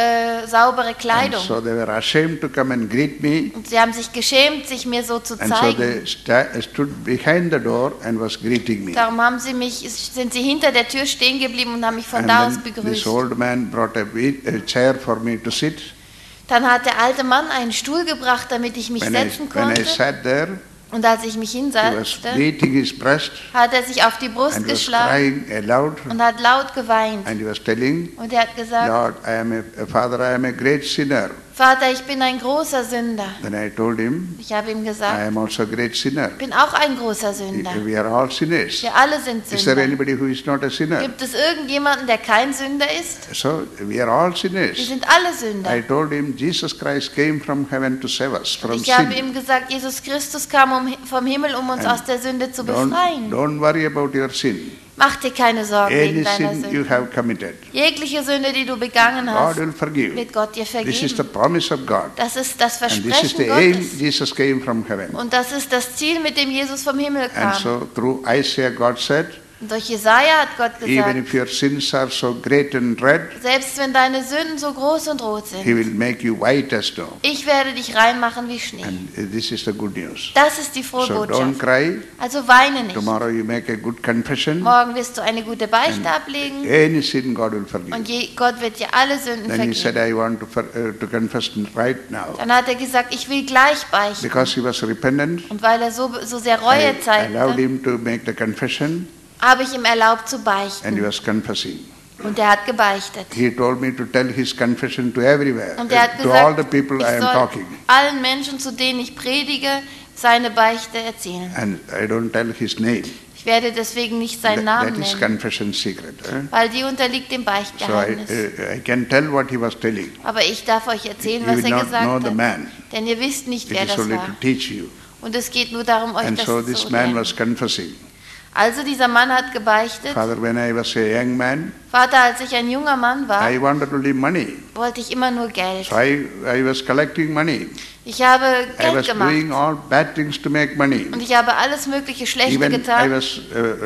saubere And Kleidung. so they were ashamed to come and greet me, Und sie haben sich geschämt, sich mir so zu and so zeigen. they stood behind the door and was greeting me. Darum sind sie hinter der Tür stehen geblieben und haben mich von And da aus then this begrüßt. old man brought a chair for me to sit. Dann hat der alte Mann einen Stuhl gebracht, damit ich mich When setzen I konnte. sat there, Und als ich mich he was hinsetzte, beating his breast hat er sich auf die Brust and was geschlagen crying aloud, und hat laut geweint. and he was telling, Und er hat gesagt, Lord, Father, I am a great sinner. Vater, ich bin ein großer Sünder. Then I told him, Ich habe ihm I gesagt, am also a great sinner. ich bin auch ein großer Sünder. We are all sinners. Wir alle sind Is there Sünder. anybody who is not a sinner? Gibt es irgendjemanden, der kein Sünder ist? So we are all Wir sinners. sind alle I Sünder. told him Jesus Christ came from heaven to save us from Ich habe sin. ihm gesagt, Jesus Christus kam vom Himmel, um uns aus der Sünde zu befreien. Don't worry about your sin. Mach dir keine Sorgen Any wegen deiner sin you Sünde. have committed, Jegliche Sünde, die du begangen God hast, will forgive. wird Gott dir This is the vergeben. promise of God. Das ist das And this is Versprechen the aim. Gottes. Jesus came from heaven. Und das ist das Ziel, mit dem Jesus vom Himmel And kam. so through Isaiah, God said, Und durch Jesaja hat Gott even gesagt, if your sins are so great and red, selbst wenn deine Sünden so groß und rot He sind, will make you white as snow. ich werde dich reinmachen wie Schnee. And this is the good news. Das ist die frohe So don't Botschaft. cry. Also weine nicht. Tomorrow you make a good confession. Morgen wirst du eine gute Beichte ablegen Any sin God will forgive. und Gott wird dir alle Sünden Then he said, vergeben. I want to confess right now. Dann hat er gesagt, ich will gleich beichten. Because he was repentant, Und weil er so sehr Reue I allowed zeigte, him to make the confession, habe ich ihm erlaubt zu and he beichten. was confessing. Und er hat gebeichtet. He told me to tell his confession to everywhere, Und er hat to all the gesagt, people ich I am soll talking. allen Menschen, zu denen ich predige, seine Beichte erzählen. And I don't tell his name. Ich werde deswegen nicht seinen Namen That is nennen, confession secret. weil die unterliegt dem So Beichtgeheimnis. I can tell what he was telling. Aber ich darf euch erzählen, You was will er not know gesagt the hat. man. Denn ihr wisst nicht, It wer is das only to war. teach you. Und es geht nur darum, euch And das so zu this man lernen. was confessing. Also dieser Mann hat gebeichtet. Father, when I was a young man, Vater, als ich ein junger Mann war, I wanted only money. wollte ich immer nur Geld. So I was collecting money. Ich habe I Geld was gemacht. doing all bad things to make money. Und ich habe alles mögliche Schlechte Even I getan, was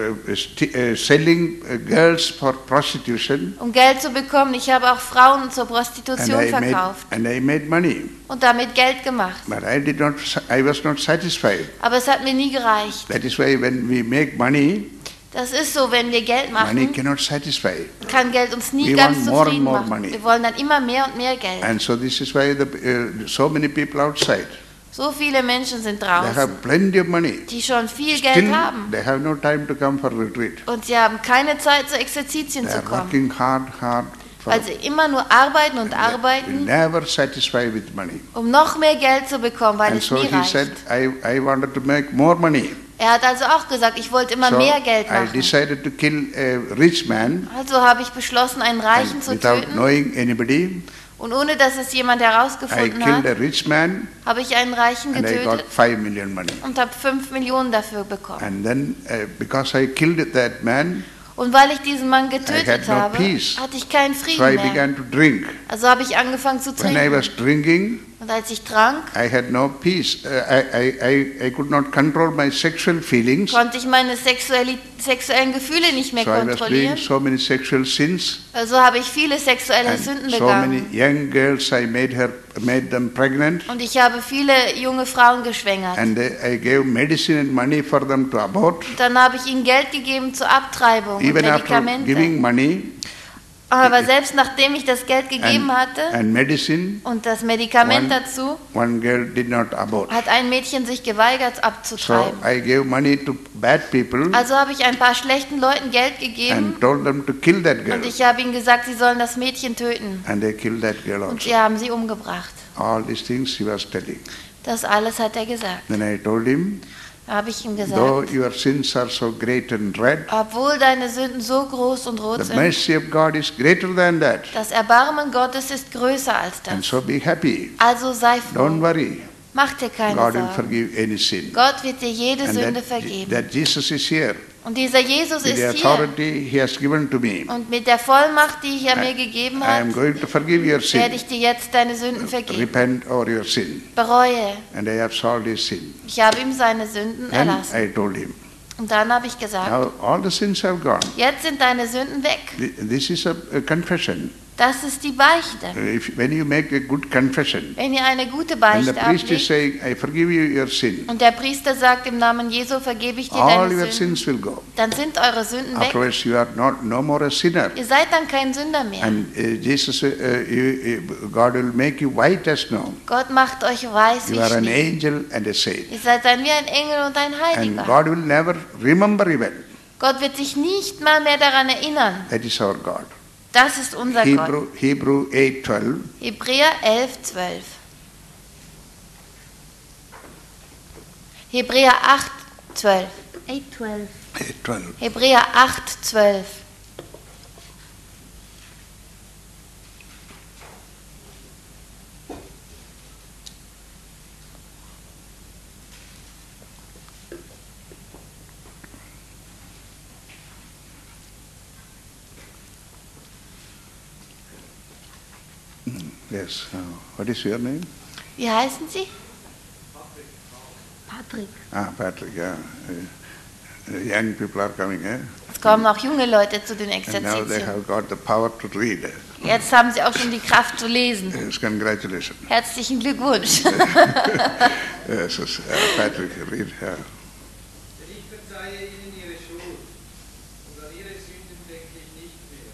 selling girls for prostitution, um Geld zu bekommen. Ich habe auch Frauen zur Prostitution verkauft and I made money. und damit Geld gemacht. But I was not satisfied. Aber es hat mir nie gereicht. That is why when we make money, Das ist so, wenn wir Geld money machen, cannot satisfy. kann Geld uns nie We ganz want more and zufrieden more machen. money. Wir wollen dann immer mehr und mehr Geld. And so this is why so many people outside, So viele Menschen sind they have draußen, plenty of money. die schon viel Geld Still, haben. they have no time to come for retreat. Und sie haben keine Zeit, zu Exerzitien They zu are kommen, working hard, weil sie immer nur arbeiten und arbeiten, never satisfy with money. um noch mehr Geld zu bekommen, weil And es so nie he said, reicht. I wanted to make more money. Er hat also auch gesagt, ich wollte immer So mehr Geld I machen. decided to kill a rich man Also habe ich beschlossen, einen Reichen and zu without töten. knowing anybody. Und ohne dass es jemand I herausgefunden killed a hat, rich man habe ich einen Reichen and I got getötet 5 million money. und habe 5 Millionen dafür bekommen. And then because I killed that man, Und weil ich diesen Mann I had getötet no habe, peace. hatte ich keinen so I Frieden mehr. began to drink. Also habe ich angefangen zu When I was trinken. drinking, Und als ich trank, I had no peace. I could not control my sexual feelings. konnte ich meine sexuellen Gefühle nicht mehr So I was doing kontrollieren. so many sexual sins. Also habe ich viele sexuelle And Sünden so many begangen. young girls, I made them pregnant. Und ich habe viele junge Frauen geschwängert. And I gave medicine and money for them to abort. Und dann habe ich ihnen Geld gegeben zur Abtreibung und Even after Medikamente. giving money Aber selbst nachdem ich das Geld gegeben and, hatte and medicine, und das Medikament One- dazu, one girl did not abort. hat ein Mädchen sich geweigert So abzutreiben. I gave money to bad people Also habe ich ein paar schlechten Leuten Geld gegeben and told them to kill that girl. und ich habe ihnen gesagt, sie sollen das Mädchen töten. And they killed that girl Und also. sie haben sie umgebracht. All these things he was telling. Das alles hat er gesagt. Then I told him, Da habe ich ihm though gesagt, your sins are so great and red, obwohl deine Sünden so groß und rot the sind, mercy of God is greater than that. das Erbarmen Gottes ist größer als And das. so be happy. Also sei Don't froh. worry. Mach dir keine God will Sorgen. forgive any sin. Gott wird dir jede And Sünde vergeben. that Jesus is here. Und dieser Jesus With the ist hier. authority he has given to me, Und mit der Vollmacht, die er mir gegeben I hat, am going to forgive your werde sin. ich dir jetzt deine Sünden vergeben. Repent over your sin. Bereue. And I absolved his sin. Ich habe ihm seine Sünden Then erlassen. I told him, Und dann habe ich gesagt, now all the sins have gone. jetzt sind deine Sünden weg. This is a confession. Das ist die Beichte. When you make a good confession, Wenn ihr eine gute and Beichte the priest ablegt is saying, I forgive you your sin, und der Priester sagt, im Namen Jesu vergebe ich dir all deine your Sünden, sins will go. dann sind eure Sünden weg. Afterwards, you are no more a sinner. Ihr seid dann kein Sünder mehr. And Jesus, God will make you white as snow. Gott macht euch weiß You wie are an Schnee. angel and a saint. Ihr seid dann wie ein Engel und ein And Heiliger. God will never remember even. Gott wird sich nicht mal mehr daran erinnern. That is our God. Das ist unser Gott. Hebrew 8:12. Hebräer 11,12. Hebräer 8,12. 8,12. 8:12. Hebräer 8,12. Yes. What is your name? Wie heißen Sie? Patrick. Patrick. Yeah. Young people are coming, eh? Es kommen auch junge Leute zu den And now they Exerzitien. have got the power to read. Jetzt haben sie auch schon die Kraft zu lesen. Yes, congratulations. Herzlichen Glückwunsch. Yes, Patrick, read. Yeah. Denn ich verzeihe ihnen ihre Schuld, und an ihre Sünden denke ich nicht mehr.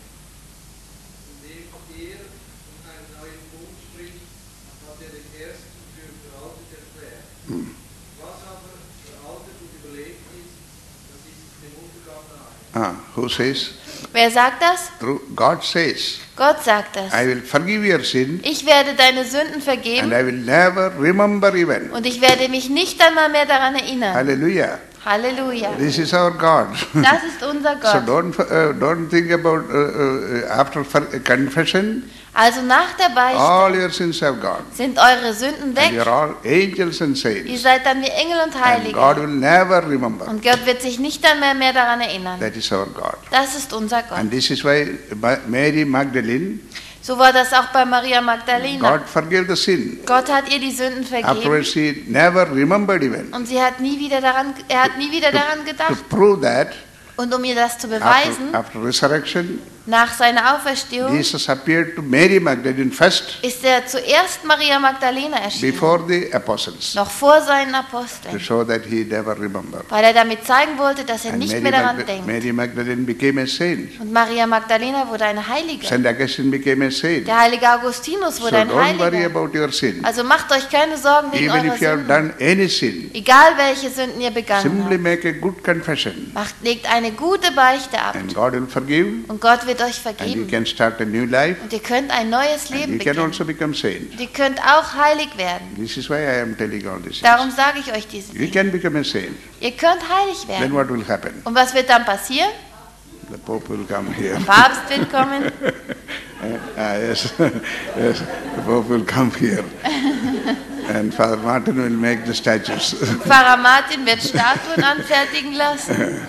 Indem er von einem neuen Bund spricht, hat er den ersten für veraltet erklärt. Was aber veraltet und überlebt ist, das ist dem Untergang nahe. Who says? Wer sagt das? God says, Gott sagt das. I will forgive your sin Ich werde deine Sünden and vergeben I will never remember even. und ich werde mich nicht einmal mehr daran erinnern. Hallelujah. Halleluja. This is our God. Das ist unser So Gott. don't think about after confession, Also nach der Beichte all your sins have gone. sind eure Sünden And weg. you're all angels and Ihr saints. seid dann wie Engel und And God Heilige. will never remember. Und Gott wird sich nicht einmal mehr daran erinnern. That is our God. Das ist unser Gott. And this is why Mary Magdalene, So war das auch bei Maria Magdalena. God forgave the sin. Gott hat ihr die Sünden vergeben Afterwards she never remembered even. und er hat nie wieder daran To gedacht. prove that, Und um ihr das zu beweisen, after resurrection, nach seiner Auferstehung Jesus appeared to Mary Magdalene first ist er zuerst Maria Magdalena erschienen, before the apostles, noch vor seinen to Aposteln, show that he never remembered. weil er damit zeigen wollte, dass er And nicht mehr daran denkt. Mary Magdalene became a saint. Und Maria Magdalena wurde eine Heilige. St. Augustine became a saint. Der heilige Augustinus So wurde ein don't worry Heiliger. about your sin. Also macht euch keine Sorgen wegen Even eurer if you have Sünden. done any sin, Egal welche Sünden ihr begangen simply habt. make a good confession. Legt eine gute Beichte ab. And God will forgive Und Gott wird wird euch And you vergeben. can start a new life. Und ihr könnt ein neues And Leben you can beginnen. also become saint. Und ihr könnt auch heilig werden. This is why I am telling all this. Darum sage ich euch diese You Dinge. can become a saint. Ihr könnt heilig Then werden. what will happen? Und was wird dann passieren? The Pope will come here. Der Papst wird kommen. Yes, yes, the Pope will come here. And Father Martin will make the statues. Pfarrer Martin wird Statuen anfertigen lassen.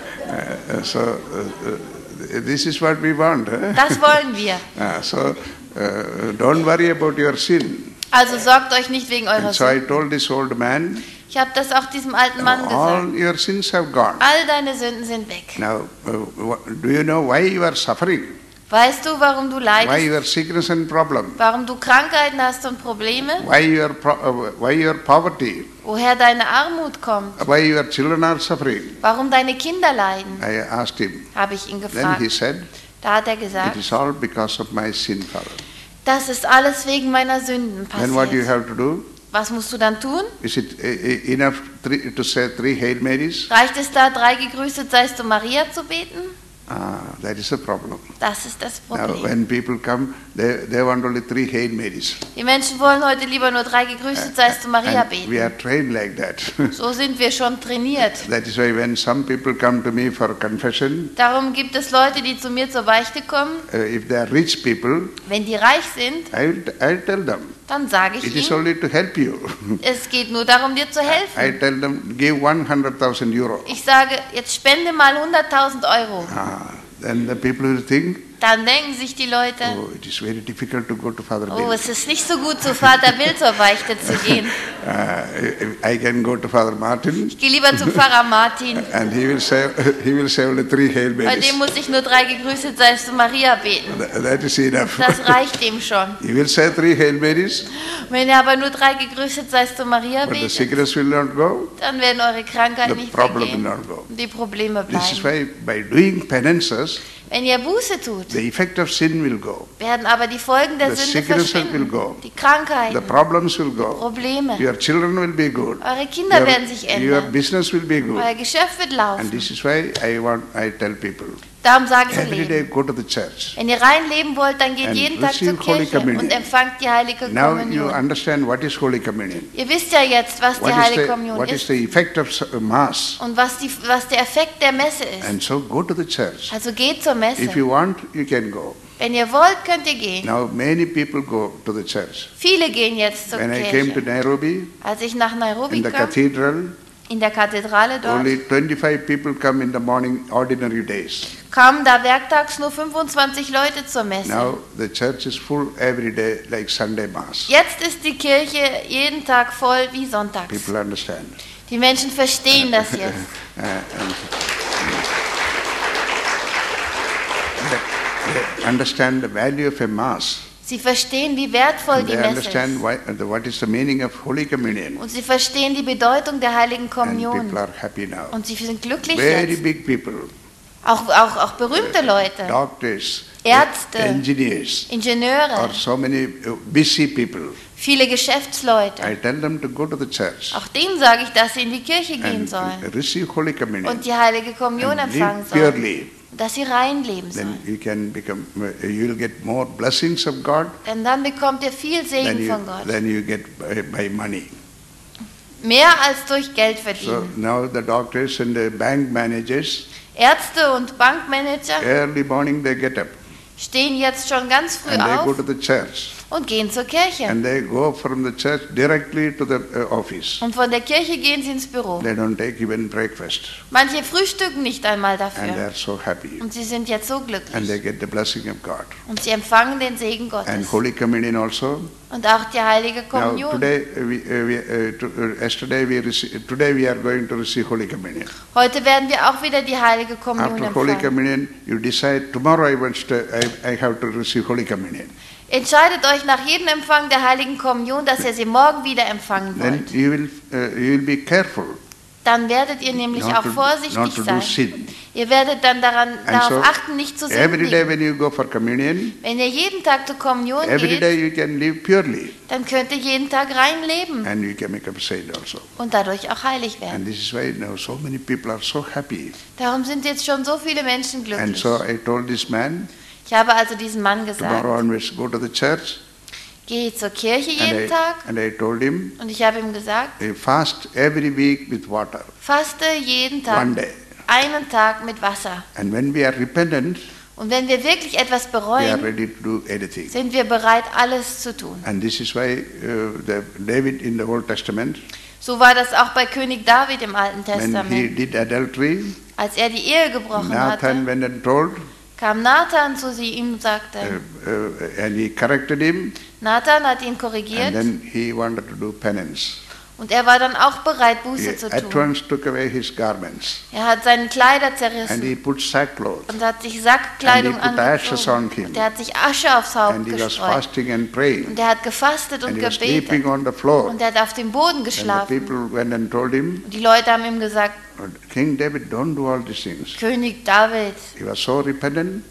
This is what we want. Das wollen wir. Don't worry about your sin. Also sorgt euch nicht wegen eurer And so I Sünden. told this old man, Ich habe das auch diesem alten Mann all gesagt. your sins have gone. All deine Sünden sind weg. Now, do you know why you are suffering? Weißt du, warum du Why leidest? your sickness and problem? Warum du Krankheiten hast und Probleme? Why your poverty? Woher deine Armut kommt? Why your children are suffering? Warum deine Kinder leiden? I asked him. Habe ich ihn Then gefragt. he said, Da hat er it gesagt, is all because of my sin, Father. das ist alles wegen meiner Sünden Then what you passiert. have to do? Was musst du dann tun? Is it enough to say 3 Hail Marys? Reicht es da, 3 gegrüßet seist du Maria zu beten? That is a problem. Das ist das Now, Problem. when people come, they want only 3 Hail Marys. Die Menschen wollen heute lieber nur 3 gegrüßet seist du Maria And we beten. are trained like that. So sind wir schon trainiert. That is why when some people come to me for confession, Darum gibt es Leute, die zu mir zur Beichte kommen. if they are rich people, Wenn die reich sind, I'll tell them, dann sage it ich is ihnen, only to help you. es geht nur darum, dir zu I helfen. tell them, give 100,000 euro. Ich sage, jetzt spende mal 100.000 Euro. Then the people will think, Dann denken sich die Leute, oh, it is very difficult to go to Father oh, Bill. es ist nicht so gut, zu Vater Bill zur Beichte zu gehen. I can go to Father Martin, Ich gehe lieber zum Pfarrer Martin. and he will say only 3 Hail Bei Marys. dem muss ich nur 3 gegrüßet seist du Maria beten. That is enough. Das reicht ihm schon. He will say 3 Hail Marys, Wenn ihr aber nur 3 gegrüßet seist du Maria but the betet, sickness will not go, dann werden eure Krankheiten the nicht problem will vergehen. not go. Und die Probleme This is bleiben. why by doing penances, Wenn ihr Buße tut, the effect of sin will go. werden aber die Folgen der The Sünde sickness will verschwinden. go. Die The Krankheiten, problems will go. Probleme. Your children will be good. Eure Kinder werden sich Your ändern. business will be good. Euer Geschäft wird And laufen. this is why I tell people, Darum sage ich every day Leben. go to the church. Wenn ihr rein leben wollt, dann geht And jeden Tag zur receive Holy Kirche Communion. und empfangt die heilige Now you Kommunion. understand what is Holy Communion. Ihr wisst ja jetzt, was die heilige Kommunion What is ist the effect of Mass. und was der Effekt der Messe ist. And so go to the church. Also geht zur Messe. If you want, you can go. Wenn ihr wollt, könnt ihr gehen. Now many people go to the church. Viele gehen jetzt zur When I came to Kirche. Nairobi, Als ich nach Nairobi in the kam, cathedral, in der Kathedrale dort, only 25 people come in the morning, ordinary days. kamen da werktags nur 25 Leute zur Messe. Now the church is full every day, like Sunday Mass. Jetzt ist die Kirche jeden Tag voll wie sonntags. People understand. Die Menschen verstehen das jetzt. And they understand the value of a Mass. Sie verstehen, wie wertvoll And die they Messe understand ist. what is the meaning of Holy Communion. Und sie verstehen die Bedeutung der heiligen And Kommunion. people are happy now. Und sie sind glücklich Very jetzt. big people, Auch berühmte Leute, doctors, Ärzte, engineers, or Ingenieure, so many busy people. viele Geschäftsleute. I tell them to go to the church Auch denen sage ich, dass sie in die Kirche gehen and sollen receive Holy Communion und die heilige Kommunion and empfangen live sollen. purely. Dass sie rein leben Then sollen. you can become, you will get more blessings of God Denn dann bekommt ihr viel Segen von Gott. than you get by money. Mehr als durch Geld So verdienen. now the doctors and the bank managers, Ärzte und Bankmanager early morning they get up stehen jetzt schon ganz früh and they go auf to the church und gehen zur Kirche. and they go from the church directly to the office. Und von der Kirche gehen sie ins Büro. They don't take even breakfast Manche frühstücken nicht einmal and they dafür. are so happy Und sie sind jetzt so and they glücklich. get the blessing of God. Und sie empfangen den Segen And Gottes. Holy Communion also. Und auch die heilige Now Kommunion. today, today we are going to receive Holy Communion. Heute werden wir auch wieder die heilige Kommunion After Holy empfangen. Communion, you decide tomorrow I have to receive Holy Communion. Entscheidet euch nach jedem Empfang der heiligen Kommunion, dass ihr sie morgen wieder empfangen Then wollt. you will be careful Dann werdet ihr nämlich auch not to vorsichtig do sein. sin. Ihr werdet dann darauf so, achten, nicht zu Every day sündigen. when you go for communion, Wenn ihr jeden Tag zur Kommunion every geht, day you can live purely dann könnt ihr jeden Tag rein leben and you can become saint also. und dadurch auch heilig werden. And this is why now so many people are so happy. Darum sind jetzt schon so viele Menschen And glücklich. so I told this man, Ich Ich habe also diesem Mann tomorrow gesagt, onwards go to the church. geh zur Kirche jeden Tag. And I told him, Und ich habe ihm gesagt, fast every week with water, faste jeden Tag, one day. einen Tag mit Wasser. And when we are repentant, Und wenn wir wirklich etwas we are bereuen, ready to do anything. sind wir bereit, alles zu tun. And this is why David in the Old Testament, So war das auch bei König David im Alten when he Testament. did adultery, Als er die Ehe gebrochen Nathan hatte, went and told, kam Nathan zu ihm und sagte, and he corrected him, Nathan hat ihn and korrigiert then he wanted to do penance. und er war dann auch bereit, He Buße zu at tun. once took away his garments, Er hat seine Kleider and zerrissen he put sackcloth, und hat sich Sackkleidung And he put ashes on angezogen. him. Und er hat sich Asche aufs Haupt and he was gestreut. fasting and praying, Und er hat gefastet and und he was sleeping gebetet. on the floor. Und er hat auf dem Boden And the geschlafen. people went and told him, Und die Leute haben ihm gesagt, King David, don't do all these things. König David, He was so repentant.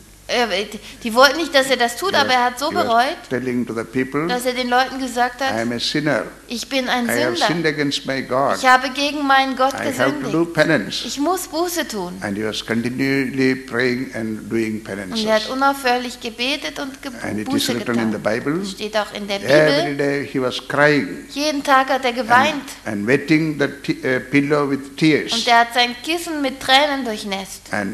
die wollten nicht, dass er das tut, aber er hat so He was bereut, telling to the people, dass er den Leuten gesagt I hat, am a sinner. ich bin ein I have sinned Sünder. against my God. Ich habe gegen meinen Gott I have to do gesündigt. penance. Ich muss Buße tun. And he was continually praying and doing Und er hat penances. unaufhörlich gebetet und And it is Buße written in the getan. Bible, Das steht auch in der every Bibel. day he was crying Jeden Tag hat er geweint and wetting the pillow with tears und er hat sein Kissen mit Tränen durchnässt. and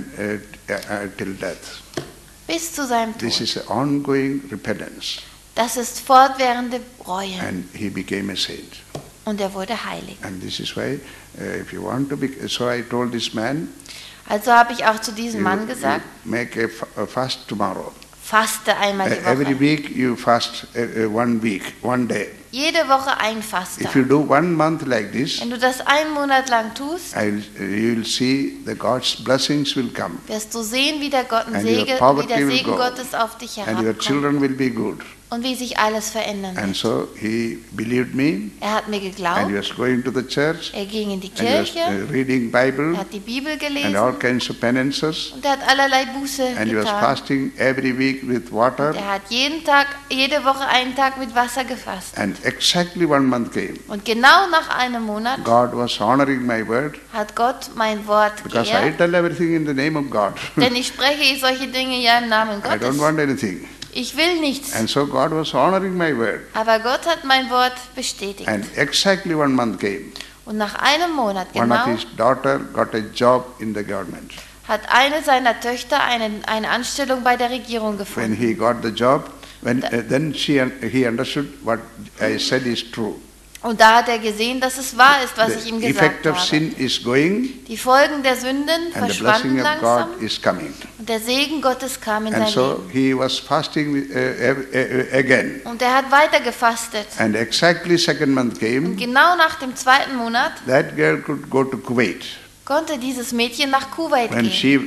till death. Bis zu seinem This Tod. is ongoing repentance. Das ist fortwährende Reue. And he became a saint. Und er wurde heilig. And this is why, if you want to be, so I told this man, Also habe ich auch zu diesem you Mann gesagt, make a fast tomorrow. faste einmal die Every Woche. week you fast 1 week, 1 day. Jede Woche ein Faster. If you do 1 month like this, Wenn du das einen Monat lang tust, you will see the God's blessings will come, wirst du sehen, wie der, Gott, And Segen, your poverty wie der will Segen go. Gottes auf dich and your herabkommt children will be good. und wie sich alles verändern And wird. so he believed me, Er hat mir and he geglaubt, was going to the church, er ging in die and he was Kirche, reading Bible, er hat die Bibel and gelesen all kinds of penances, und er hat allerlei Buße and he was getan. fasting every week with water, Er hat jeden Tag, jede Woche einen Tag mit Wasser gefasst. and exactly 1 month came. Und genau nach einem Monat God was honoring my word, hat Gott mein Wort because I geehrt, tell everything in the name of God. denn ich spreche solche Dinge ja im Namen I don't Gottes. want anything. Ich will nichts, And so God was honoring my word. aber Gott hat mein Wort bestätigt. And exactly 1 month came. Und nach einem Monat One of genau his daughter got a job in the government. hat eine seiner Töchter eine Anstellung bei der Regierung When gefunden. he got the job, then he understood what I said is true. Und da hat er gesehen, dass es wahr ist, was ich ihm The gesagt effect of habe. sin is going, Die Folgen der Sünden and the verschwanden blessing of langsam God is coming. und der Segen Gottes kam in And sein so Leben. he was fasting again. Und er hat weiter gefastet. And exactly 2nd month Und came. genau nach dem zweiten Monat That girl could go to Kuwait. konnte dieses Mädchen nach Kuwait When gehen. she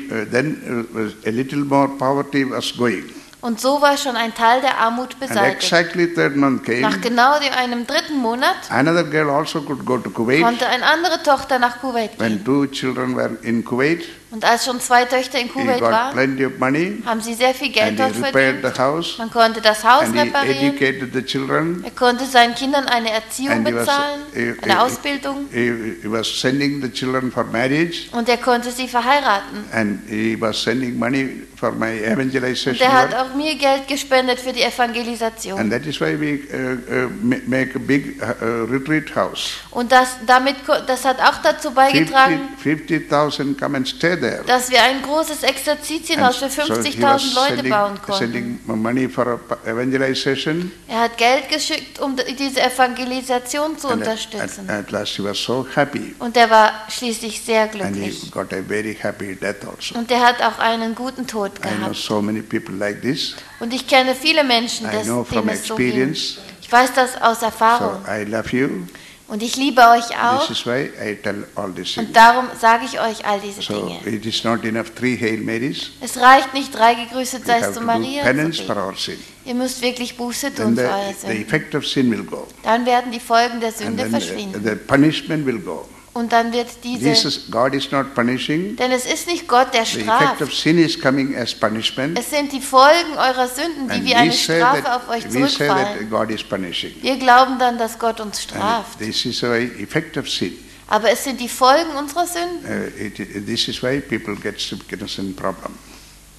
a little more poverty was going. Und so war schon ein Teil der Armut And beseitigt. exactly 3rd month came. Nach genau einem dritten Monat Another girl also could go to Kuwait. konnte eine andere Tochter nach Kuwait When gehen. 2 children were in Kuwait, Und als schon 2 Töchter in he Kuwait got waren, plenty of money, haben sie sehr viel Geld and dort he repaired verdient. the house, Man konnte das Haus and he reparieren. educated the children, Er konnte seinen Kindern eine Erziehung and he was, bezahlen, eine Ausbildung. he was sending the children for marriage, Und er konnte sie verheiraten. and he was sending money for my Und evangelization er hat work. auch mir Geld gespendet für die Evangelisation. And that is why we make a big retreat house. Und das hat auch dazu beigetragen, 50,000 come and stay there. dass wir ein großes Exerzitienhaus für So he was 50.000 Leute bauen konnten. sending money for evangelization. Er hat Geld geschickt, um diese Evangelisation zu And unterstützen. at last he was so happy, Und er war schließlich sehr and he glücklich. got a very happy death also. Und er hat auch einen guten Tod I know gehabt. so many people like this. Und ich kenne viele Menschen, I know from denen es so ging. experience. Ich weiß das aus So Erfahrung. I love you. Und ich liebe euch auch. This is why I tell all these things. Und darum sage ich euch all diese So Dinge. it is not enough 3 Hail Marys. Es reicht nicht, 3 gegrüßet We seist have du to do Maria. penance zu for beten. our sin. Ihr müsst wirklich Buße Then tun für eure the Sünden. effect of sin will go. Dann werden die Folgen der And Sünde then verschwinden. the punishment will go. Und dann wird God is not punishing. denn es ist nicht Gott, der The effect of straft. sin is coming as punishment. Es sind die Folgen eurer Sünden, die And wie eine say Strafe auf euch we say zurückfallen. that God is punishing. Wir glauben dann, dass Gott uns And straft. this is the effect of sin. Aber es sind die Folgen unserer Sünden. This is why people get sickness and problem.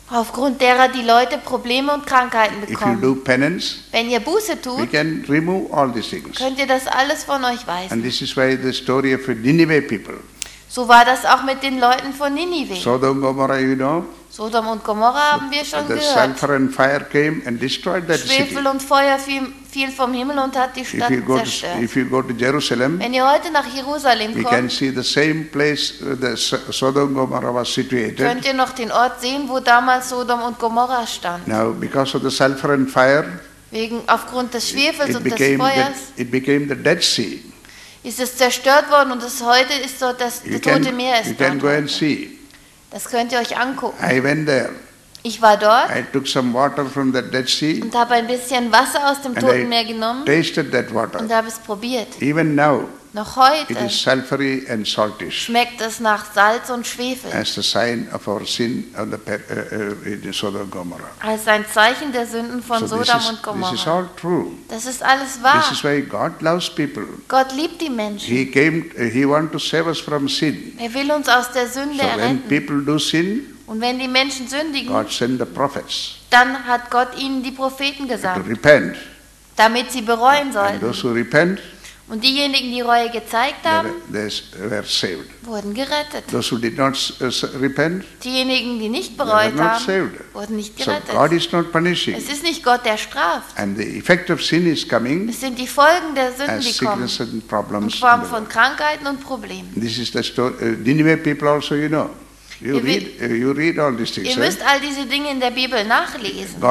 aufgrund derer die Leute Probleme und Krankheiten If you bekommen. do penance, Wenn ihr Buße we tut, can remove all these things. könnt ihr das alles von euch weisen. And this is why the story of the Nineveh people. So war das auch mit den Leuten von Ninive. Sodom Gomorrah, you know, Sodom und Gomorra haben wir schon the gehört. sulfur and fire came and destroyed that city. Schwefel und Feuer fiel vom Himmel und hat die Stadt zerstört. If you go to Jerusalem, Wenn ihr heute nach Jerusalem we can kommt, see the same place the Sodom Gomorrah was situated. könnt ihr noch den Ort sehen, wo damals Sodom und Gomorra stand. Now, because of the sulfur and fire, Aufgrund des Schwefels it und des became Feuers the Dead Sea. ist es zerstört worden und heute ist dort das Tote Meer You ist can dort. go and heute. see. Das könnt ihr euch angucken. I went there. Ich war dort I took some water from the Dead Sea und habe ein bisschen Wasser aus dem and Toten Meer genommen tasted that water. und habe es probiert. Even now, Noch it heute is sulfury and saltish, schmeckt es nach Salz und Schwefel, as the sign of our sin on in Sodom and Gomorrah. als ein Zeichen der Sünden von So Sodom und this is Gomorra. all true. Das ist alles wahr. This is why God loves people. Gott liebt die Menschen. He wants to save us from sin. Er will uns aus der Sünde So when erretten. people do sin, Und wenn die Menschen sündigen, God sent the prophets dann hat Gott ihnen die Propheten to gesandt, repent. damit sie bereuen And sollten. those who repent, Und diejenigen, die Reue gezeigt haben, they were saved. wurden gerettet. Those who did not repent, Diejenigen, die nicht they were bereut not haben, saved. wurden nicht So God gerettet. is not punishing. Es ist nicht Gott, der straft. And the effect of sin is coming Es sind die Folgen der Sünden, as die kommen, sickness and in problems. in Form the von world. Krankheiten und Problemen. This is the story. Nineveh people also, you know. You read all these things. Ihr müsst all diese Dinge in der Bibel nachlesen.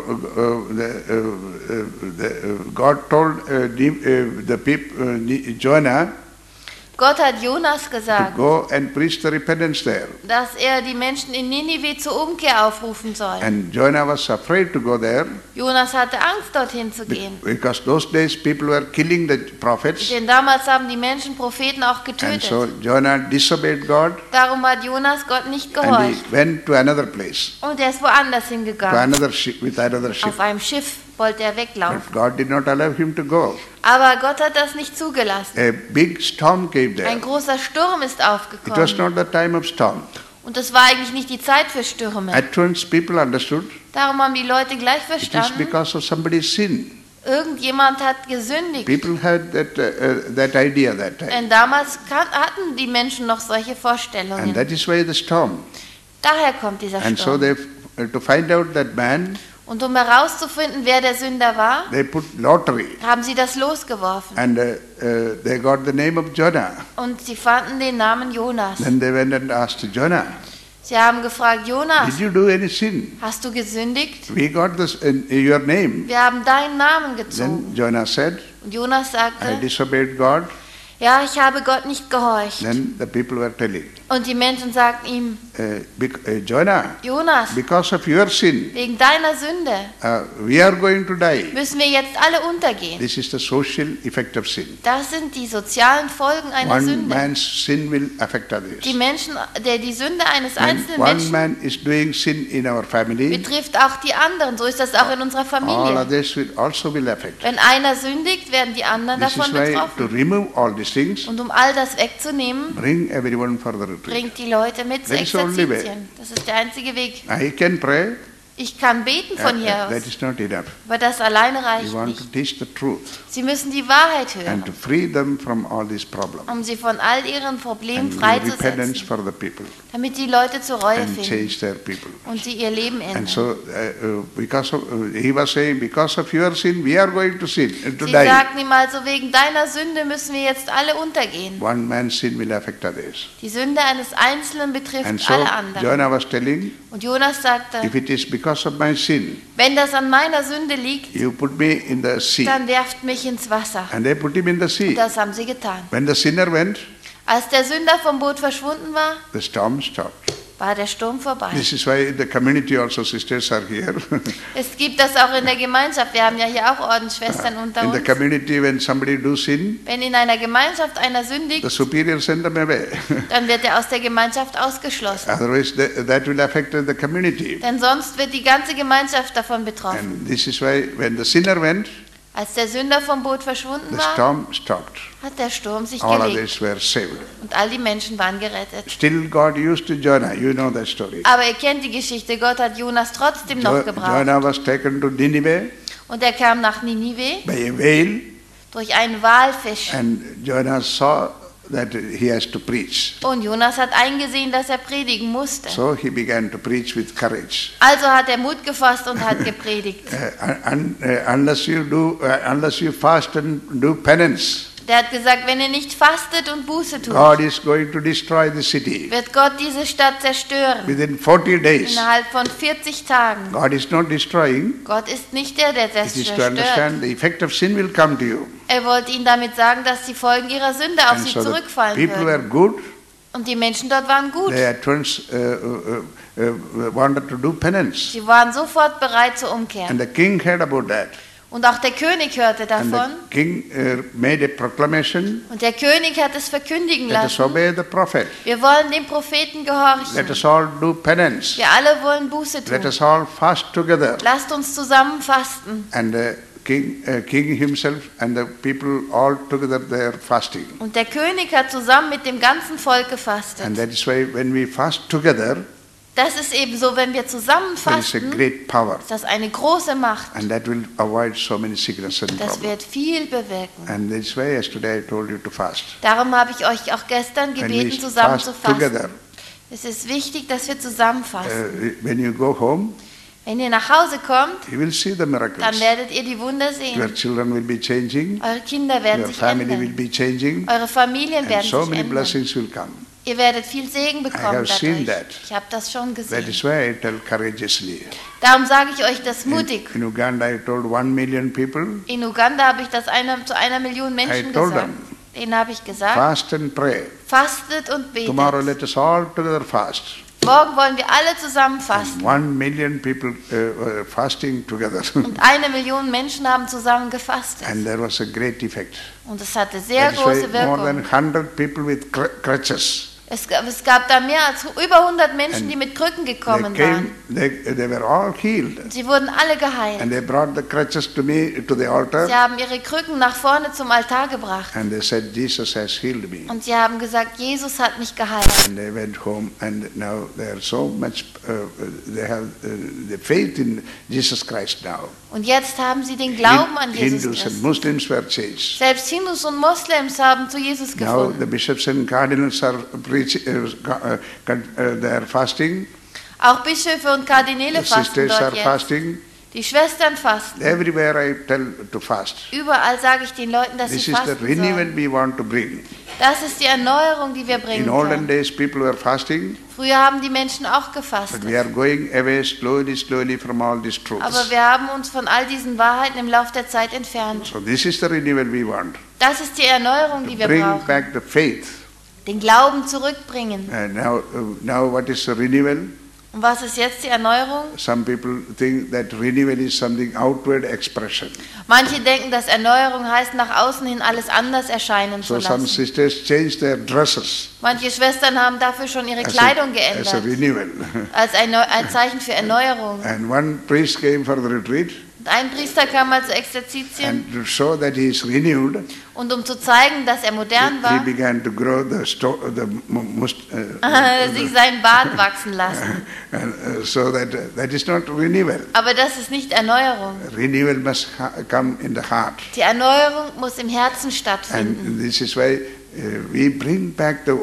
God told the people, Jonah, Gott hat Jonas to gesagt, go and preach the repentance there. dass er die Menschen in Ninive zur Umkehr aufrufen soll. And Jonah was afraid to go there Jonas hatte Angst, dorthin zu gehen. because those days people were killing the prophets. Denn damals haben die Menschen Propheten auch And getötet. so Jonah disobeyed God Darum hat Jonas Gott nicht and gehorcht. he went to another place, Und er ist woanders to hingegangen. another ship, with another ship. Auf einem Schiff wollte er weglaufen. But God did not allow him to go. Aber Gott hat das nicht zugelassen. A big storm came there. Ein großer Sturm ist It was aufgekommen. not the time of storm. Und es war eigentlich nicht die Zeit für Stürme. At once people understood Darum haben die Leute gleich it is verstanden, because of somebody's sin. irgendjemand hat gesündigt. People had that idea that time. Denn damals hatten die Menschen noch solche And Vorstellungen. that is why the storm. Daher kommt dieser And so Sturm. to find out that man, Und um herauszufinden, wer der Sünder war, they put lottery. haben sie das losgeworfen. And they got the name of Jonah. Und sie fanden den Namen Jonas. Then they went and asked Jonah, Sie haben gefragt, Jonas, did you do any sin? hast du gesündigt? We got this your name. Wir haben deinen Namen Then gezogen. Jonah said, Und Jonas I sagte, disobeyed God. ja, ich habe Gott nicht gehorcht. Then the people were telling, Und die Menschen sagten ihm, Jonah, Jonas, because of your sin, wegen deiner Sünde we are going to die. müssen wir jetzt alle untergehen. This is the social effect of sin. Das sind die sozialen Folgen einer One Sünde. man's sin will affect others. Die Menschen, die Sünde eines When einzelnen one Menschen man is doing sin in our family, betrifft auch die anderen. So ist das auch in unserer all Familie. others will affect. Wenn einer sündigt, werden die anderen This is davon why to betroffen. remove all these things, Und um all das wegzunehmen, bring everyone for the retreat. bringt die Leute mit zu That is the only way. Exerzitien. Das ist der einzige Weg. I can pray, Ich kann beten von hier that aus, is not enough. aber das alleine We reicht want to nicht. teach the truth Sie müssen die Wahrheit and to hören, free them from all these problems um sie von all ihren Problemen and repentance freizusetzen, for the people damit die Leute zur Reue and finden change their people. und sie ihr Leben And ändern. so, he was saying, because of your sin, we are going to sin, to Sie die. sagten ihm also, wegen deiner Sünde müssen wir jetzt alle untergehen. One man's sin will affect others. Die Sünde eines Einzelnen betrifft And so, alle anderen. Jonah was telling, Und Jonas sagte, if it is because of my sin, wenn das an meiner Sünde liegt, you put me in the sea. dann werft mich ins Wasser. And they put him in the Und sea. das haben sie getan. When the sinner went, Als der Sünder vom Boot verschwunden war, the storm stopped. war der Sturm vorbei. This is why in the community also sisters are here. Es gibt das auch in der Gemeinschaft. Wir haben ja hier auch Ordensschwestern unter In the uns. community, when somebody do sin, Wenn in einer Gemeinschaft einer the sündigt, superior send them away. dann wird er aus der Gemeinschaft ausgeschlossen. Otherwise, that will affect the community. Denn sonst wird die ganze Gemeinschaft davon betroffen. And this is why when the sinner went, Als der Sünder vom Boot verschwunden the war, storm stopped. hat der Sturm sich All gelegt others were saved. und all die Menschen waren gerettet. Still God used Jonah. You know that story. Aber ihr kennt die Geschichte, Gott hat Jonas trotzdem noch gebraucht. Jonah was taken to Nineveh Und er kam nach Ninive by a whale, durch einen Walfisch. and Jonah saw that he has to preach. Und Jonas hat eingesehen, dass er predigen musste. So he began to preach with courage. Also hat er Mut gefasst und hat gepredigt. Unless you fast and do penance, Der hat gesagt, wenn ihr nicht fastet und Buße tut, God is going to destroy the city wird Gott diese Stadt zerstören. within 40 days. Innerhalb von 40 Tagen. God is not destroying. Gott ist nicht der, der das It is to zerstört. understand the effect of sin will come to you. Er wollte ihnen damit sagen, dass die Folgen ihrer Sünde auf And sie so the zurückfallen people were würden. good. Und die Menschen dort waren gut. They at once wanted to do penance. Sie waren sofort bereit zur Umkehr. And the king heard about that. Und auch der König hörte And davon. the king made a proclamation, Und der König hat es verkündigen let us lassen. obey the prophet. Wir wollen dem Propheten Let gehorchen. us all do penance. Wir alle wollen Buße Let tun. us all fast together. Lasst uns zusammen fasten. And the king himself and the people all together they are fasting. Und der König hat zusammen mit dem ganzen Volk gefastet. And that is why when we fast together, Das ist eben so, wenn wir zusammen there is a fasten, great power. ist das eine große Macht. And that will avoid so many sickness and Das problems. wird viel bewirken. And that's why yesterday I told you to fast. Darum habe ich euch auch gestern When gebeten, we zusammen fast zu fasten. together, Es ist wichtig, dass wir zusammen fasten. when you go home, Wenn ihr nach Hause kommt, you will see the miracles. dann werdet ihr die Wunder Your sehen. children will be changing. Eure Kinder werden Your sich family will ändern. be changing. Eure Familien And werden so sich many ändern. blessings will come. Ihr werdet viel Segen bekommen have seen dadurch. that. Ich habe das schon That gesehen. is why I tell courageously. Darum sage ich euch das mutig. In Uganda I told 1 million people, In Uganda habe ich das zu 1 Million Menschen I told gesagt. them, Denen habe ich gesagt, fast and pray. fastet und Tomorrow betet. let us all together fast. Morgen wollen wir alle zusammen fasten. 1 million people were fasting together. Und 1 Million Menschen haben zusammen gefastet. And there was a great effect. Und es hatte sehr That is why große more than Wirkung. 100 people with crutches. Es gab da mehr als über 100 Menschen, And die mit Krücken They gekommen came, waren. they were all healed. Sie wurden alle And geheilt. they brought the crutches to me, to the Sie altar. haben ihre Krücken nach vorne zum Altar gebracht. And they said, Jesus has healed me. Und sie haben gesagt, Jesus hat mich geheilt. And they went home, and now they are so much, they have the faith in Jesus Christ now. Und jetzt haben sie den Glauben an Jesus Hindus and Christus. Muslims were changed. Selbst Hindus und Moslems haben zu Jesus Now the gefunden. bishops and cardinals are preaching, they are fasting. Auch Bischöfe und Kardinäle The fasten sisters are dort jetzt. fasting. Die Schwestern fasten. Everywhere I tell to fast. Überall sage ich den Leuten, dass This sie is the fasten renewal sollen. we want to bring. Das ist die Erneuerung, die wir bringen In olden können. days, people were fasting, Früher haben die Menschen auch but gefastet. we are going away slowly from all these truths. Aber wir haben uns von all diesen Wahrheiten im Laufe der Zeit entfernt. So this is the renewal we want. Das ist die Erneuerung, die wir Bring brauchen. back the faith. Den Glauben zurückbringen. And now what is the renewal? Und was ist jetzt die Erneuerung? Some people think that renewal is something outward expression. Manche denken, dass Erneuerung heißt, nach außen hin alles anders erscheinen zu So some lassen. sisters change their dresses Manche Schwestern haben dafür schon ihre as Kleidung as a geändert, renewal. als ein Zeichen für Erneuerung. And one priest came for the retreat, Und ein Priester kam mal zur Exerzitien and to show that he is renewed, und um zu zeigen, dass er modern he war, began to grow the hat er sich seinen Bart wachsen lassen. so that is not renewal. Aber das ist nicht Erneuerung. Renewal must come in the heart. Die Erneuerung muss im Herzen stattfinden. And this is why we bring back the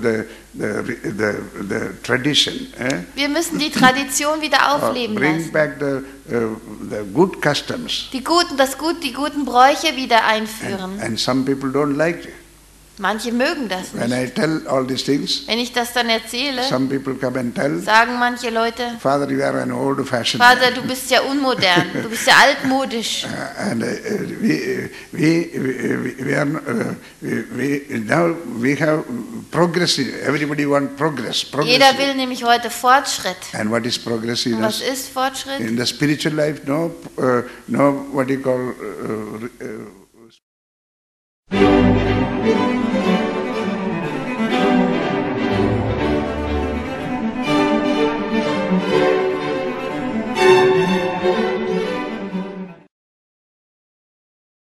tradition. Wir müssen die Tradition wieder aufleben Bring lassen. back the good customs. Die guten Bräuche wieder einführen. And some people don't like it. Manche mögen das When nicht. I tell all these things, Wenn ich das dann erzähle, some people come and tell, sagen manche Leute, Father, you are an old-fashioned Vater, man. du bist ja unmodern, du bist ja altmodisch. And now we have progressive. Everybody wants progress. Jeder will nämlich heute Fortschritt. And what is progress in Und was us? ist Fortschritt? In the spiritual life, no what do you call